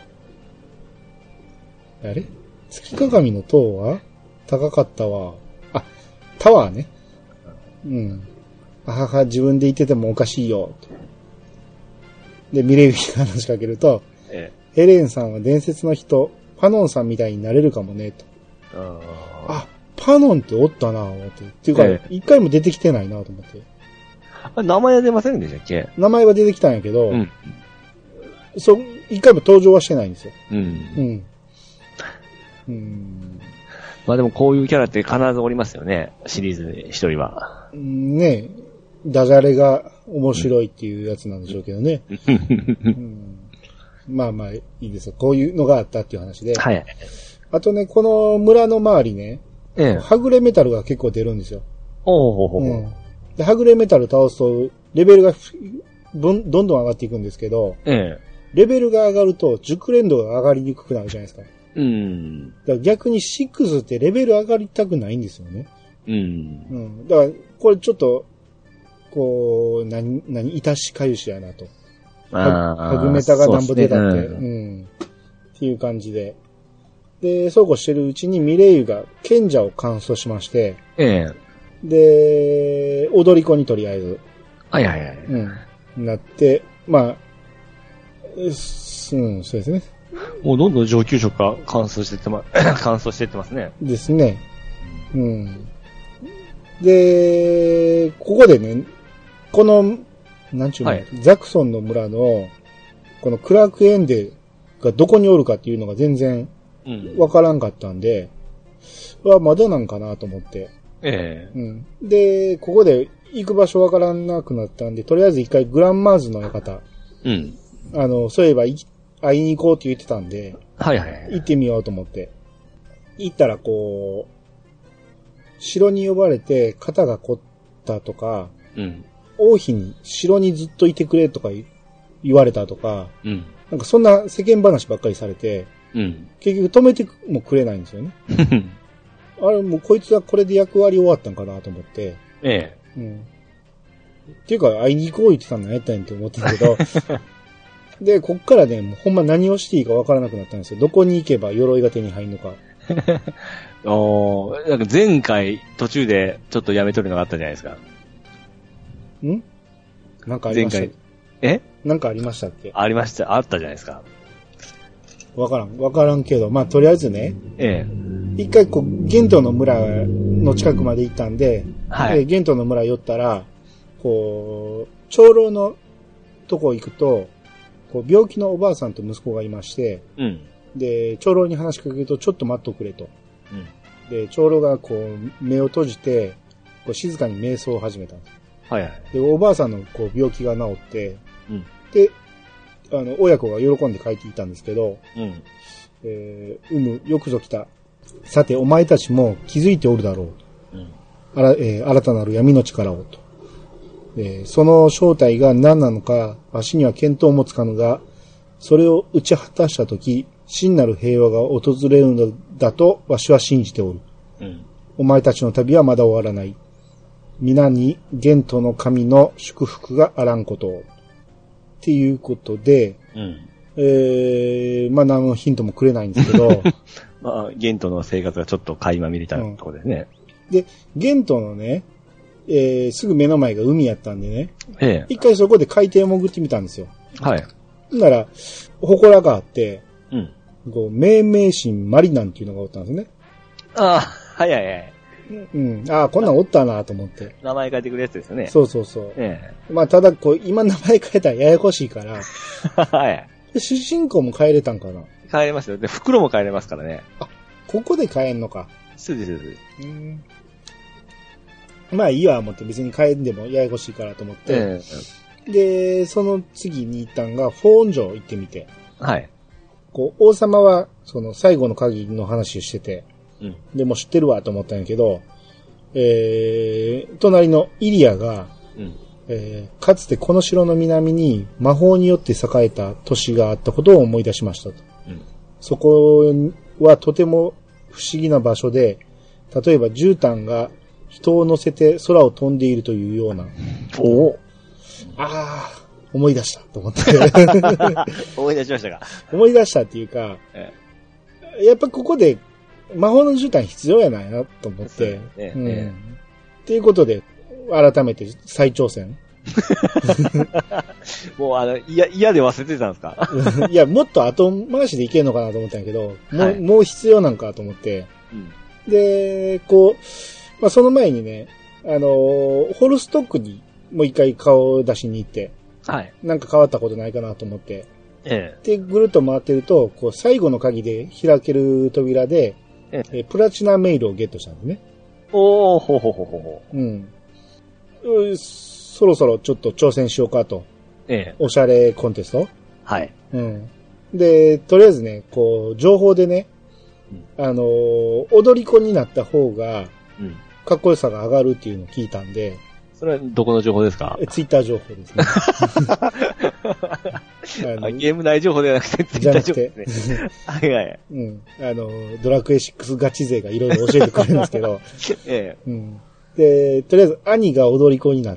あれ？月鏡の塔は高かったわ。あ、タワーね。うん。母自分で言っててもおかしいよ。で、ミレイが話しかけると、ヘレンさんは伝説の人、パノンさんみたいになれるかもね、と。あ、パノンっておったな、思って。っていうか、一回も出てきてないな、と思って。 名前は出ませんでしたっけ？ 名前は出てきたんやけど、一回も登場はしてないんですよ。 まあでもこういうキャラって必ずおりますよね、シリーズで一人は。 ねえ、ダジャレが面白いっていうやつなんでしょうけどね。まあまあいいですよ。こういうのがあったっていう話で。はい。あとね、この村の周りね、はぐれメタルが結構出るんですよ。で、はぐれメタル倒すと、レベルがどんどん上がっていくんですけど、レベルが上がると熟練度が上がりにくくなるじゃないですか。だから逆に6ってレベル上がりたくないんですよね。だから、これちょっと、こう、いたしかゆしやなと。はぐメタがなんぼ出たって、っていう感じで。で、そうこうしてるうちにミレイユが賢者を完走しまして、で、踊り子にとりあえず。なって、まあ、そうですね。 もうどんどん上級職が乾燥してってますね。 ですね。で、ここでね、この、なんちゅうの、ザクソンの村の、このクラークエンデがどこにおるかっていうのが全然わからんかったんで、まだなんかなと思って。で、ここで行く場所わからなくなったんで、とりあえず一回グランマーズの館。そういえば会いに行こうって言ってたんで、行ってみようと思って。行ったらこう、城に呼ばれて肩が凝ったとか、王妃に城にずっといてくれとか言われたとか、なんかそんな世間話ばっかりされて、結局止めてもくれないんですよね。あれもうこいつはこれで役割終わったんかなと思って。っていうか会いに行こう言ってたの何やったんやって思ってるけど、で、こっからね、もうほんま何をしていいかわからなくなったんですよ。どこに行けば鎧が手に入るのか。 なんか前回途中でちょっとやめとるのがあったじゃないですか。 なんかありましたっけ？なんかありましたっけ？ あったじゃないですか。 わからんけど、まあとりあえずね。一回こう、ゲントの村の近くまで行ったんで、ゲントの村寄ったら、こう、長老のとこ行くと、こう病気のおばあさんと息子がいまして、で、長老に話しかけるとちょっと待っとくれと。で、長老がこう、目を閉じて、こう静かに瞑想を始めたんです。で、おばあさんのこう病気が治って、で、親子が喜んで帰っていったんですけど、よくぞ来た。さて、お前たちも気づいておるだろう。新たなる闇の力をと。その正体が何なのか、わしには見当もつかぬが、それを打ち果たしたとき、真なる平和が訪れるのだと、わしは信じておる。お前たちの旅はまだ終わらない。皆にゲントの神の祝福があらんことを。っていうことで、まあ何のヒントもくれないんですけど、 まあ、ゲントの生活がちょっと垣間見れたところですね。 で、ゲントのね、すぐ目の前が海やったんでね、一回そこで海底潜ってみたんですよ。なら、祠があって、こう命名神マリナンっていうのがおったんですね。こんなんおったなと思って。 名前変えてくるやつですよね。 そう。まあ、ただ、こう、今名前変えたらややこしいから。主人公も変えれたんかな？ 変えれますよ。で、袋も変えれますからね。 ここで変えんのか。 そうです。 まあいいわ、思って別に変えんでもややこしいからと思って。で、その次に行ったんが、フォーン城行ってみて。こう、王様は、その最後の鍵の話をしてて、でも知ってるわと思ったんやけど、隣のイリアが、 かつてこの城の南に魔法によって栄えた都市があったことを思い出しましたと。うん、そこはとても不思議な場所で、例えば絨毯が人を乗せて空を飛んでいるというような。思い出したと思って。 思い出しましたか。 思い出したっていうか、やっぱここで魔法の絨毯必要やないなと思って。っていうことで、改めて再挑戦。 もう嫌で忘れてたんですかいや、もっと後回しでいけるのかなと思ったんやけど、もう必要なんかと思って。で、その前にね、ホルストックにもう一回顔を出しに行って、なんか変わったことないかなと思って、で、ぐるっと回ってると、最後の鍵で開ける扉で、プラチナメイルをゲットしたんですね。 ほうほうほうほう。うん。そろそろちょっと挑戦しようかと。おしゃれコンテスト。 はい。 うん。で、とりあえずね、情報でね、踊り子になった方が、かっこよさが上がるっていうのを聞いたんで。 それはどこの情報ですか？ ツイッター情報ですね。 ゲーム内情報ではなくて、ツイッター情報ですね。はいはい。 うん。ドラクエ6ガチ勢がいろいろ教えてくれるんですけど。うん。で、とりあえず兄が踊り子になって、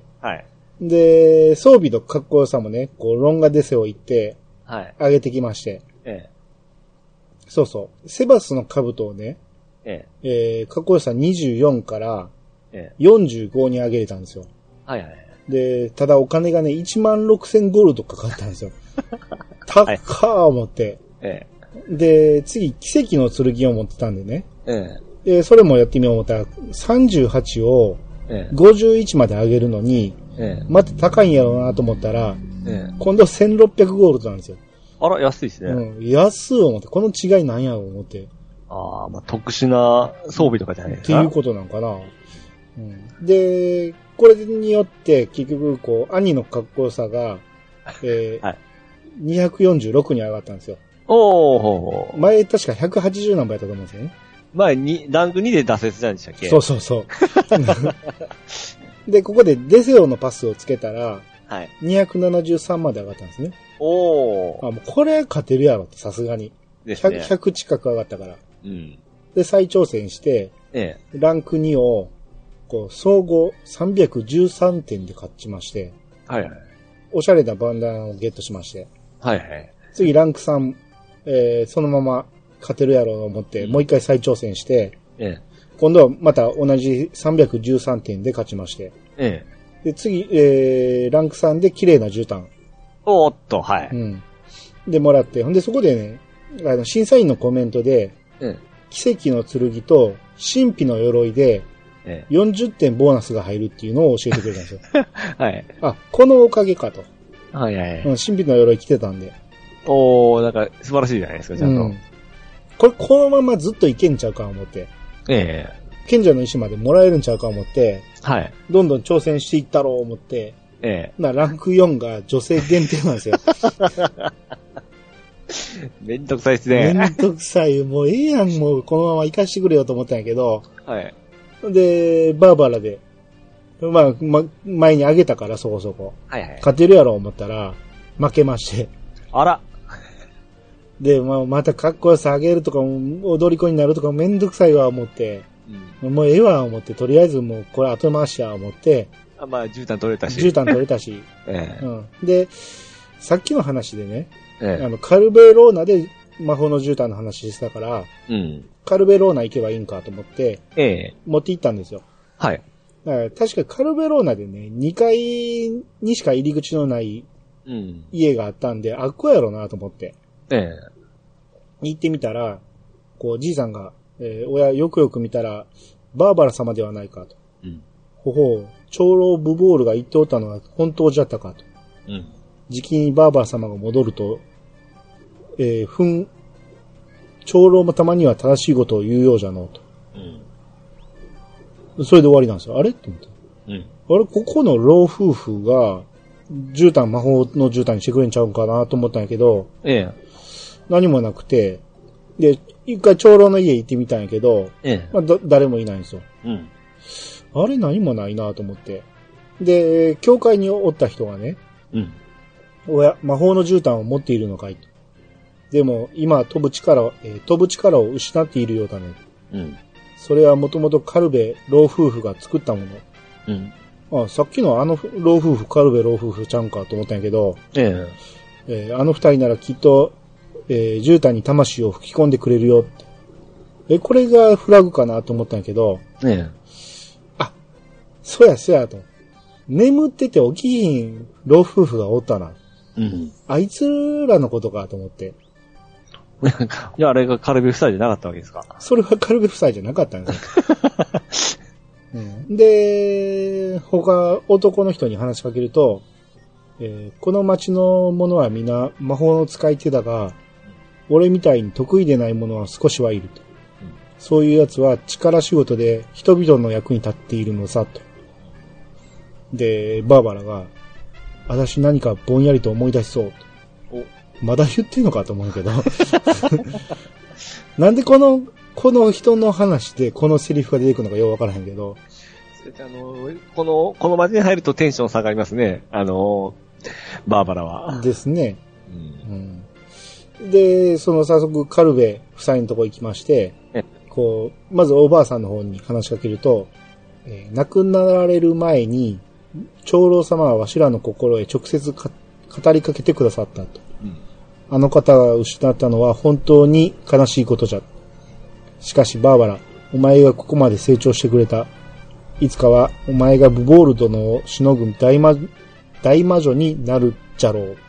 はい。 で、装備のかっこよさもね、ロンガデセを行って、 はい。 上げてきまして。そうそう。セバスの兜をね、かっこよさ24から、45に上げれたんですよ。 はいはい。 で、ただお金がね、16,000ゴールドかかったんですよ。高ー思って。で、次、奇跡の剣を持ってたんでね。で、それもやってみよう思ったら、38を51まで上げるのに、また高いんやろうなと思ったら、今度は1600ゴールドなんですよ。 あら、安いですね。 うん、安い思って、この違いなんやろう思って。 特殊な装備とかじゃないですか。 っていうことなんかな。うん、で、これによって、結局、兄のかっこよさが、246に上がったんですよ。前、確か180何倍やったと思うんですよね。 前に、ランク2で挫折したんでしたっけ？ そうそうそう。で、ここでデセオのパスをつけたら、273まで上がったんですね。もうこれ勝てるやろって、さすがに。100近く上がったから。で、再挑戦して、ランク2を、総合313点で勝ちまして、おしゃれなバンダナをゲットしまして、次ランク3、そのまま勝てるやろうと思って、もう一回再挑戦して、今度はまた同じ313点で勝ちまして、で次、ランク3で綺麗な絨毯。で、もらって、ほんでそこでね、審査員のコメントで、奇跡の剣と神秘の鎧で、40点ボーナスが入るっていうのを教えてくれたんですよ。このおかげかと。神秘の鎧着てたんで。 なんか素晴らしいじゃないですか、ちゃんと。このままずっといけんちゃうか思って。賢者の石までもらえるんちゃうか思って。どんどん挑戦していったろう思って。ランク4が女性限定なんですよ。 めんどくさいですね。 めんどくさい。もうええやん、もうこのまま行かしてくれよと思ったんやけど。で、バーバラで、前に上げたからそこそこ。勝てるやろ思ったら、負けまして。で、またかっこよさ上げるとか、踊り子になるとかめんどくさいわ思って、もうええわ思って、とりあえずもうこれ後回しや思って、 絨毯取れたし。 絨毯取れたし。で、さっきの話でね、カルベローナで魔法の絨毯の話したから、カルベローナ行けばいいんかと思って、持って行ったんですよ。確かカルベローナでね、2階にしか入り口のない家があったんで、あっこやろなと思って。行ってみたら、じいさんが、親よくよく見たら、バーバラ様ではないかと。長老ブボールが言っておったのは本当じゃったかと。じきにバーバラ様が戻ると、長老もたまには正しいことを言うようじゃのうと。それで終わりなんですよ。あれって思って。あれ、ここの老夫婦が、魔法の絨毯にしてくれんちゃうんかなと思ったんやけど、何もなくて、で、一回長老の家行ってみたんやけど、誰もいないんですよ。あれ何もないなと思って。 で、教会におった人がね、おや、魔法の絨毯を持っているのかいと。でも、今飛ぶ力を失っているようだね。それはもともとカルベ老夫婦が作ったもの。さっきのあの老夫婦、カルベ老夫婦ちゃんかと思ったんやけど、あの二人ならきっと、絨毯に魂を吹き込んでくれるよって。これがフラグかなと思ったんやけど、あ、そうやと。眠ってて起きひん老夫婦がおったな。あいつらのことかと思って。 いや、あれがカルベ夫妻じゃなかったわけですか？ それはカルベ夫妻じゃなかったんですよ。で、男の人に話しかけると、この町の者は皆魔法の使い手だが、俺みたいに得意でない者は少しはいると。そういう奴は力仕事で人々の役に立っているのさ、と。で、バーバラが、私何かぼんやりと思い出しそうと。まだ言ってんのかと思うけど。なんでこの人の話でこのセリフが出てくるのかよくわからへんけど。 この街に入るとテンション下がりますね。バーバラは。 ですね。で、早速カルベ夫妻のとこ行きまして、まずおばあさんの方に話しかけると、亡くなられる前に、長老様はわしらの心へ直接語りかけてくださったと。あの方が失ったのは本当に悲しいことじゃ。しかしバーバラ、お前がここまで成長してくれた。いつかはお前がブボール殿をしのぐ大魔女になるじゃろう。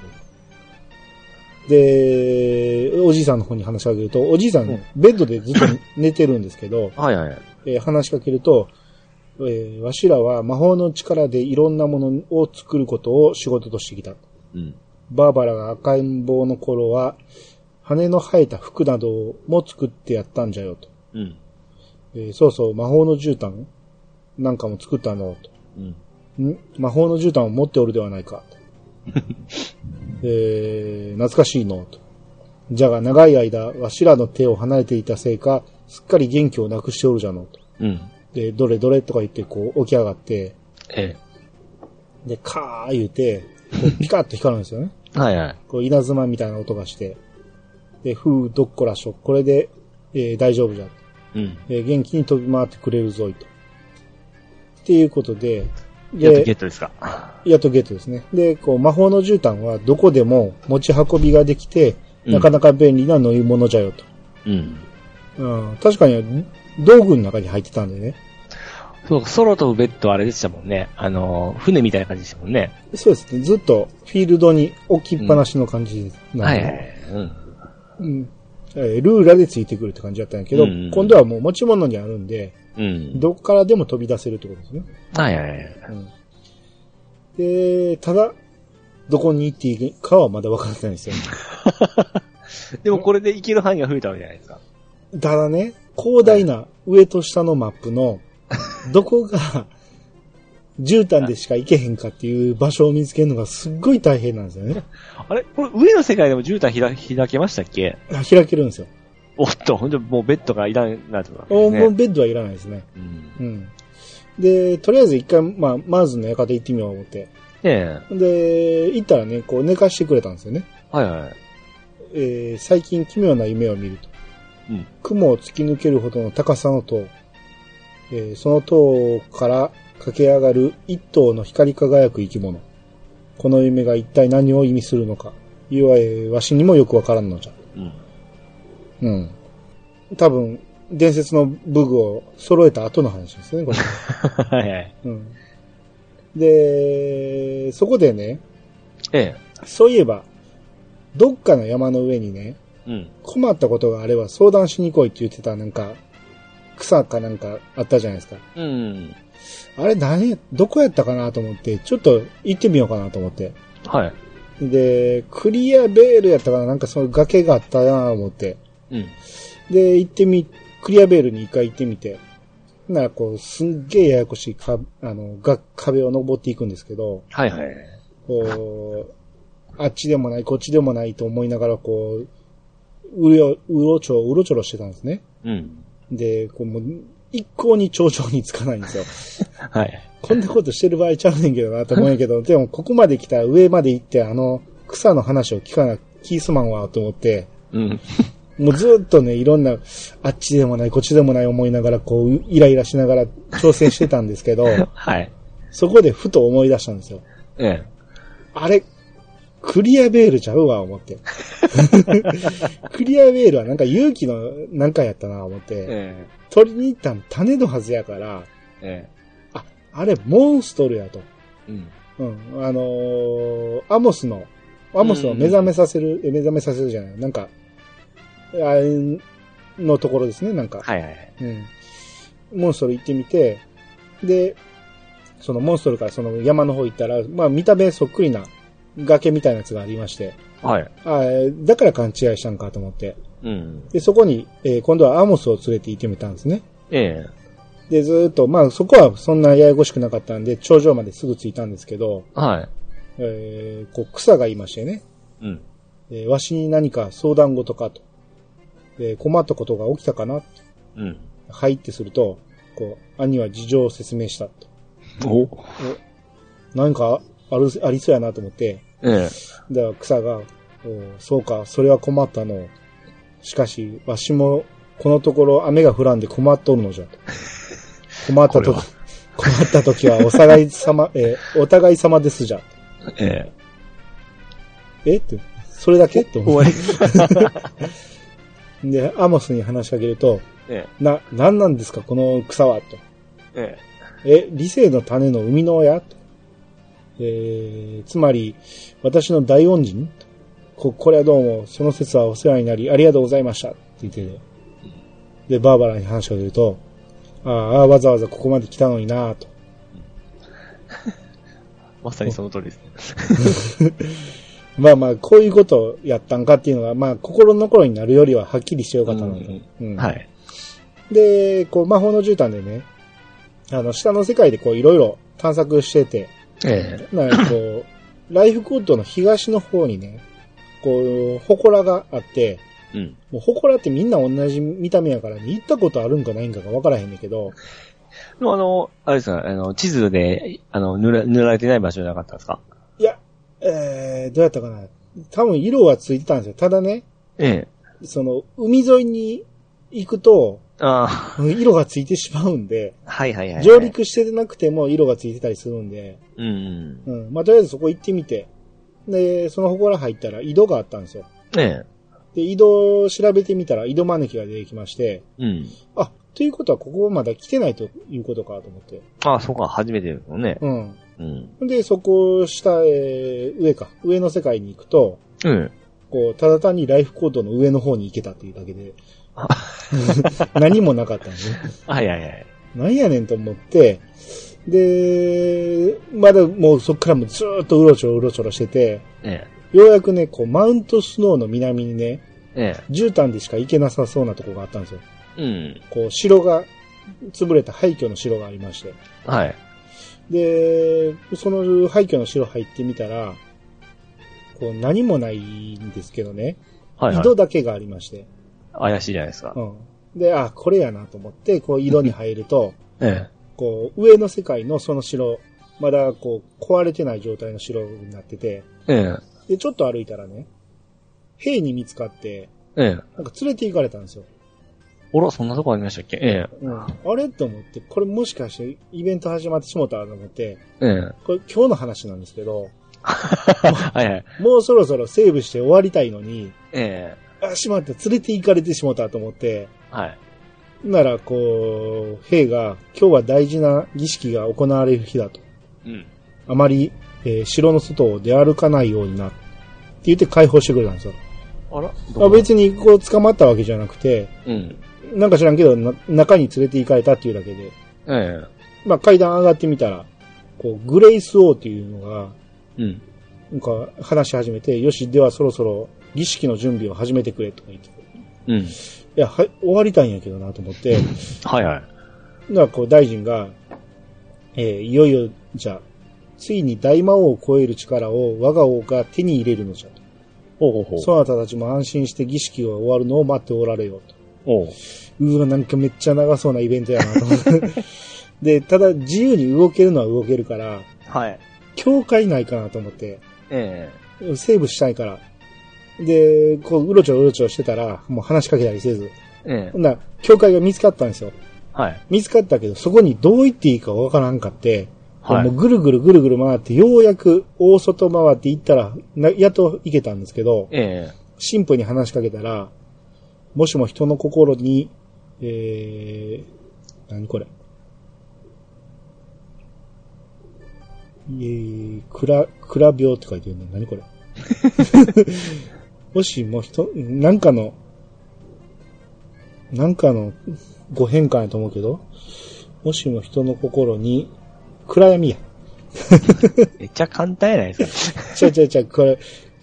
で、おじいさんの方に話しかけると、おじいさん、ベッドでずっと寝てるんですけど、話しかけると、わしらは魔法の力でいろんなものを作ることを仕事としてきた。バーバラが赤ん坊の頃は、羽の生えた服なども作ってやったんじゃよと。そうそう、魔法の絨毯なんかも作ったのと。魔法の絨毯を持っておるではないかと。懐かしいのと。じゃが長い間、わしらの手を離れていたせいか、すっかり元気をなくしておるじゃのと。で、どれどれとか言って起き上がって、で、カー言うて、ピカッと光るんですよね。稲妻みたいな音がして。で、どっこらしょ。これで、大丈夫じゃ。元気に飛び回ってくれるぞいと。っていうことで、 やっとゲットですか。 やっとゲットですね。で、魔法の絨毯はどこでも持ち運びができて、なかなか便利な乗り物じゃよと。確かに、道具の中に入ってたんでね。 そう、空飛ぶベッドあれでしたもんね。船みたいな感じでしたもんね。 そうですね。ずっとフィールドに置きっぱなしの感じなんで。ルーラでついてくるって感じだったんだけど、今度はもう持ち物にあるんで、どっからでも飛び出せるってことですね。で、ただ、どこに行っていいかはまだ分かってないんですよ。 でもこれで行ける範囲が増えたわけじゃないですか。 ただね、広大な上と下のマップの、どこが、絨毯でしか行けへんかっていう場所を見つけるのがすっごい大変なんですよね。 あれこれ上の世界でも絨毯開けましたっけ？ 開けるんですよ。 おっと、ほんともうベッドがいらないってことですね。もうベッドはいらないですね。で、とりあえず一回、マーズの館行ってみようと思って。で、行ったらね、寝かしてくれたんですよね。最近奇妙な夢を見ると。雲を突き抜けるほどの高さの塔。その塔から駆け上がる一頭の光り輝く生き物。この夢が一体何を意味するのか。わしにもよくわからんのじゃ。多分、伝説の武具を揃えた後の話ですね、これ。で、そこでね、そういえば、どっかの山の上にね、困ったことがあれば相談しに来いって言ってた草かなんかあったじゃないですか。あれどこやったかなと思って、ちょっと行ってみようかなと思って。で、クリアベールやったかな、なんかその崖があったなと思って。で、クリアベールに一回行ってみて。すんげえややこしい壁を登っていくんですけど。あっちでもない、こっちでもないと思いながら、うろちょろしてたんですね。で、もう、一向に頂上につかないんですよ。 こんなことしてる場合ちゃうねんけどなと思うんやけど、でもここまで来たら上まで行って草の話を聞かな、キースマンはと思って、うん。もうずっとね、いろんな、あっちでもない、こっちでもない思いながら、こう、イライラしながら挑戦してたんですけど、はい。そこでふと思い出したんですよ。ええ。あれ、クリアベールちゃうわ、思って。クリアベールはなんか勇気のなんかやったな、思って。ええ。取りに行ったん種のはずやから、ええ。あれ、モンストルやと。うん。うん。アモスを目覚めさせるじゃない。なんか、のところですね、なんか。はいはいはい。うん。モンストル行ってみて、で、そのモンストルからその山の方行ったら、まあ見た目そっくりな崖みたいなやつがありまして。はい。だから勘違いしたんかと思って。うん。で、そこに、今度はアモスを連れて行ってみたんですね。ええ。で、ずーっと、まあそこはそんなややこしくなかったんで、頂上まですぐ着いたんですけど、はい。こう草がいましてね。うん。わしに何か相談事かと。困ったことが起きたかな。うん。はいってすると、こう、兄は事情を説明したと。おなんかありそうやなと思って。ええ。だから草が、そうか、それは困ったの。しかし、わしも、このところ雨が降らんで困っとるのじゃと。困った時はお互い様、お互い様ですじゃ。ええ。って、それだけって思う。で、アモスに話しかけると、なんなんですか、この草は、と。理性の種の生みの親と。つまり、私の大恩人これはどうも、その説はお世話になり、ありがとうございました。って言ってて。で、バーバラに話しかけると、わざわざここまで来たのになぁと。 まさにその通りですね。 まあまあ、こういうことをやったんかっていうのが、まあ、心残りになるよりははっきりしてよかったので。はい。で、こう、魔法の絨毯でね、下の世界でこう、いろいろ探索してて、なんかこう、ライフコードの東の方にね、こう、祠があって、うん。もう祠ってみんな同じ見た目やからね、行ったことあるんかないんかが分からへんねんけど。 あれですか、地図で、塗られてない場所じゃなかったですか？ いや、どうやったかな。多分色はついてたんですよ。ただね、その、海沿いに行くと、色がついてしまうんで、はいはいはい。上陸してなくても色がついてたりするんで、まあ、とりあえずそこ行ってみて、で、その祠入ったら井戸があったんですよ。で、井戸を調べてみたら井戸招きが出てきまして、ということはここまだ来てないということかと思って。 そうか、初めてですもんね。 で、そこ下上の世界に行くと、こう、ただ単にライフコードの上の方に行けたっていうだけで、何もなかったんですね。はいはいはい。何やねんと思って、で、まだもうそっからもずーっとうろちょろしてて、ようやくね、こう、マウントスノーの南にね、絨毯でしか行けなさそうなとこがあったんですよ。こう、城が、潰れた廃墟の城がありまして。はい。で、その廃墟の城入ってみたら、こう、何もないんですけどね、井戸だけがありまして。 怪しいじゃないですか。 で、これやなと思って、こう、井戸に入ると、こう、上の世界のその城、まだこう、壊れてない状態の城になってて、で、ちょっと歩いたらね、兵に見つかって、なんか連れて行かれたんですよ。 そんなとこありましたっけ？ あれと思って、これもしかしてイベント始まってしもたと思って、これ今日の話なんですけど、はいはい、もうそろそろセーブして終わりたいのに、しまった、連れて行かれてしもたと思って、なら、こう、兵が、今日は大事な儀式が行われる日だと。あまり、城の外を出歩かないようにな。って言って解放してくれたんですよ。別にこう捕まったわけじゃなくて、なんか知らんけど、中に連れて行かれたっていうだけで。まあ階段上がってみたら、こう、グレイス王っていうのが、なんか話し始めて、よし、ではそろそろ儀式の準備を始めてくれとか言って。いや、終わりたいんやけどなと思って。はいはい。だからこう大臣が、いよいよ、じゃあ、ついに大魔王を超える力を我が王が手に入れるのじゃと。そなたたちも安心して儀式が終わるのを待っておられよと。なんかめっちゃ長そうなイベントやなと思って。 で、ただ自由に動けるのは動けるから、 はい。 境界ないかなと思って、セーブしたいから。で、こう、うろちょしてたら、もう話しかけたりせず。ほんなら、境界が見つかったんですよ。 はい。 見つかったけど、そこにどう行っていいかわからんかって、 はい。 もうぐるぐる回って、ようやく大外回って行ったら、やっと行けたんですけど、神父に話しかけたら、もしも人の心に、何これ。蔵病って書いてるの何これ。もしもなんかのご変換やと思うけど、もしも人の心に、暗闇や。 めっちゃ簡単やないですか。 ちゃ、これ、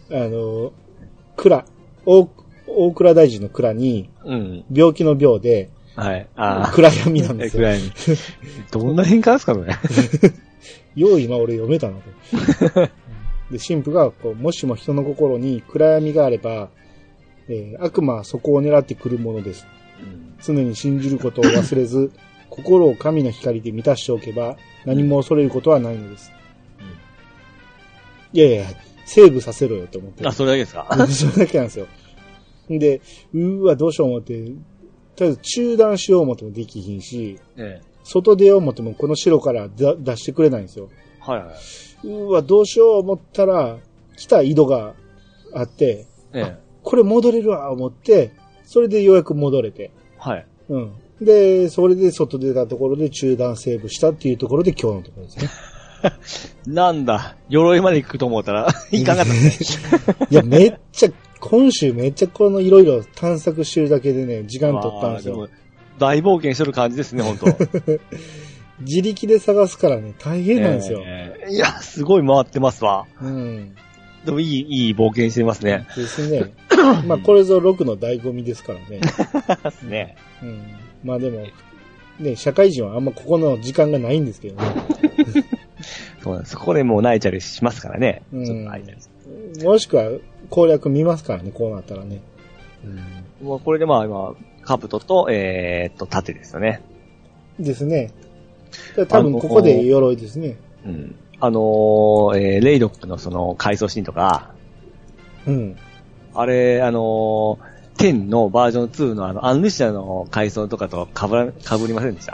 大蔵大臣の蔵に、病気の病で、 はい。 暗闇なんですよ。 暗闇。どんな変換ですか、これ。 よう今俺読めたなと。で、神父が、もしも人の心に暗闇があれば、悪魔はそこを狙ってくるものです。常に信じることを忘れず、心を神の光で満たしておけば、何も恐れることはないのです。いや、セーブさせろよと思って。 それだけですか？ それだけなんですよ。で、どうしよう思って、とりあえず中断しよう思ってもできひんし、外出よう思ってもこの城から出してくれないんですよ。どうしよう思ったら、来た井戸があって、これ戻れるわ思って、それでようやく戻れて。で、それで外出たところで中断セーブしたっていうところで今日のところですね。 なんだ、鎧まで行くと思ったら、いかなかったね。 いや、今週めっちゃこのいろいろ探索してるだけでね、時間取ったんですよ。 大冒険してる感じですね、本当。 自力で探すからね、大変なんですよ。 いや、すごい回ってますわ。でもいい冒険してますね。 ですね。まあ、これぞ6の醍醐味ですからね。 ですね。 まあでも、ね、社会人はあんまここの時間がないんですけどね。 そうなんです。これもう泣いたりしますからね。 もしくは攻略見ますからね、こうなったらね。 もうこれでまあ今、兜と、盾ですよね。 ですね。多分ここで鎧ですね。 レイドックのその回想シーンとか、あれ、10のバージョン2のアンヌシアの回想とかと被りませんでした？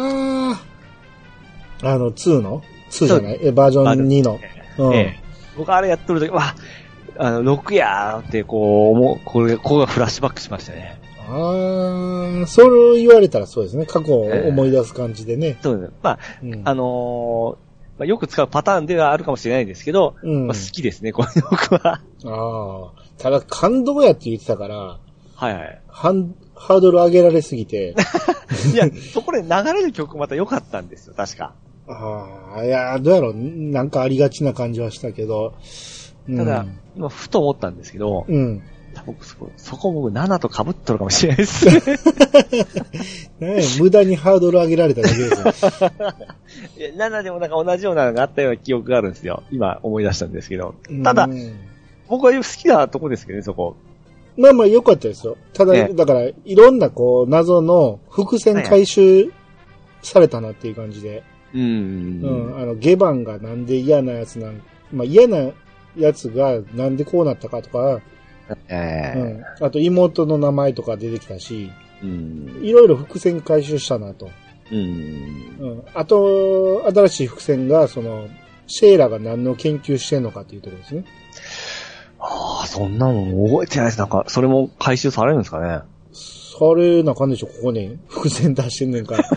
2の ?2 じゃないバージョン2の。 僕あれやっとるとき、6やーってこれがフラッシュバックしましたね。 それを言われたらそうですね。過去を思い出す感じでね。 そうですね。よく使うパターンではあるかもしれないですけど、好きですね、この僕は。 ただ感動やって言ってたから、ハードル上げられすぎて。 いや、そこで流れる曲また良かったんですよ、確か。 いや、どうやろう、なんかありがちな感じはしたけど。 ただ、今、ふと思ったんですけど、そこ僕7と被っとるかもしれないですね。 無駄にハードル上げられただけですよ。 7でもなんか同じようなのがあったような記憶があるんですよ。今思い出したんですけど。ただ、僕は好きなとこですけどね、そこ。 まあまあ良かったですよ。ただ、だから、いろんな謎の伏線回収されたなっていう感じで。ゲバンがなんで嫌なやつ嫌なやつがなんでこうなったかとか、あと妹の名前とか出てきたし、いろいろ伏線回収したなと。あと、新しい伏線が、シェイラが何の研究してんのかっていうところですね。 そんなの覚えてないです。なんか、それも回収されるんですかね。 されなかんでしょ、ここに。伏線出してんねんから。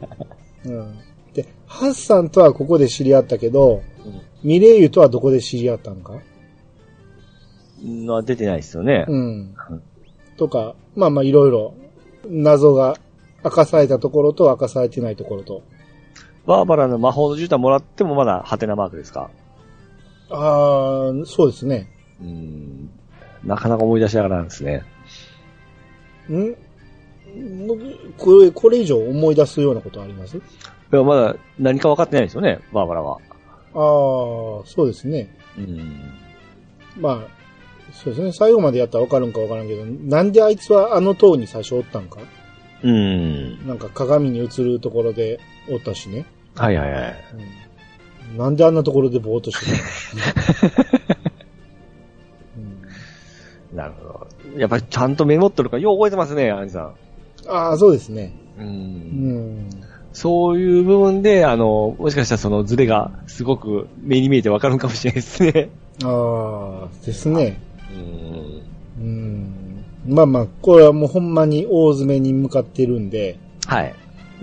で、ハッサンとはここで知り合ったけど、ミレイユとはどこで知り合ったのか出てないですよね。 とか、まあまあいろいろ謎が明かされたところと明かされてないところと。 バーバラの魔法の絨毯もらってもまだハテナマークですか？ そうですね。 なかなか思い出しながらなんですね。 これ以上思い出すようなことあります？いや、まだ何か分かってないですよね、バーバラは。 そうですね。まあ、そうですね。最後までやったら分かるんか分からんけど、なんであいつはあの塔に最初おったんか？ なんか鏡に映るところでおったしね。 はいはいはい。 なんであんなところでぼーっとしてたのなるほど。やっぱりちゃんとメモっとるから、よう覚えてますね、アンジさん。 ああ、そうですね。 そういう部分で、もしかしたらそのズレがすごく目に見えてわかるかもしれないですね。 ああ、ですね。まあまあ、これはもうほんまに大詰めに向かってるんで。 はい。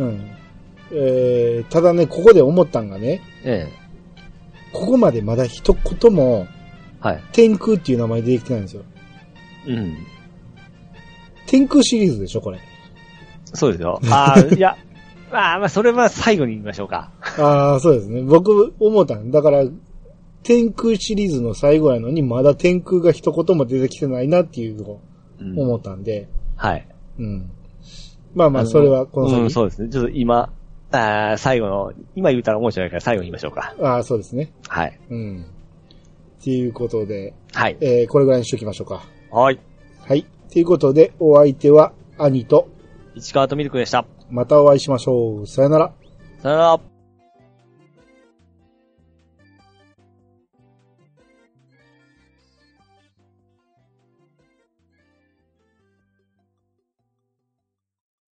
ただね、ここで思ったんがね。ここまでまだ一言も、はい。天空っていう名前出てきてないんですよ。天空シリーズでしょ、これ。 そうですよ。ああ、いや、まあ、それは最後に言いましょうか。 ああ、そうですね。僕、思ったんだから、天空シリーズの最後やのに、まだ天空が一言も出てきてないなっていうのを思ったんで。 はい。 まあまあ、それはこの先。 そうですね。ちょっと今、最後の、今言ったら面白いから最後に言いましょうか。 ああ、そうですね。 はい。 っていうことで。 はい。 これぐらいにしときましょうか。 はい。 はい。ということで、お相手は、兄と、 市川とミルクでした。 またお会いしましょう。さよなら。 さよなら。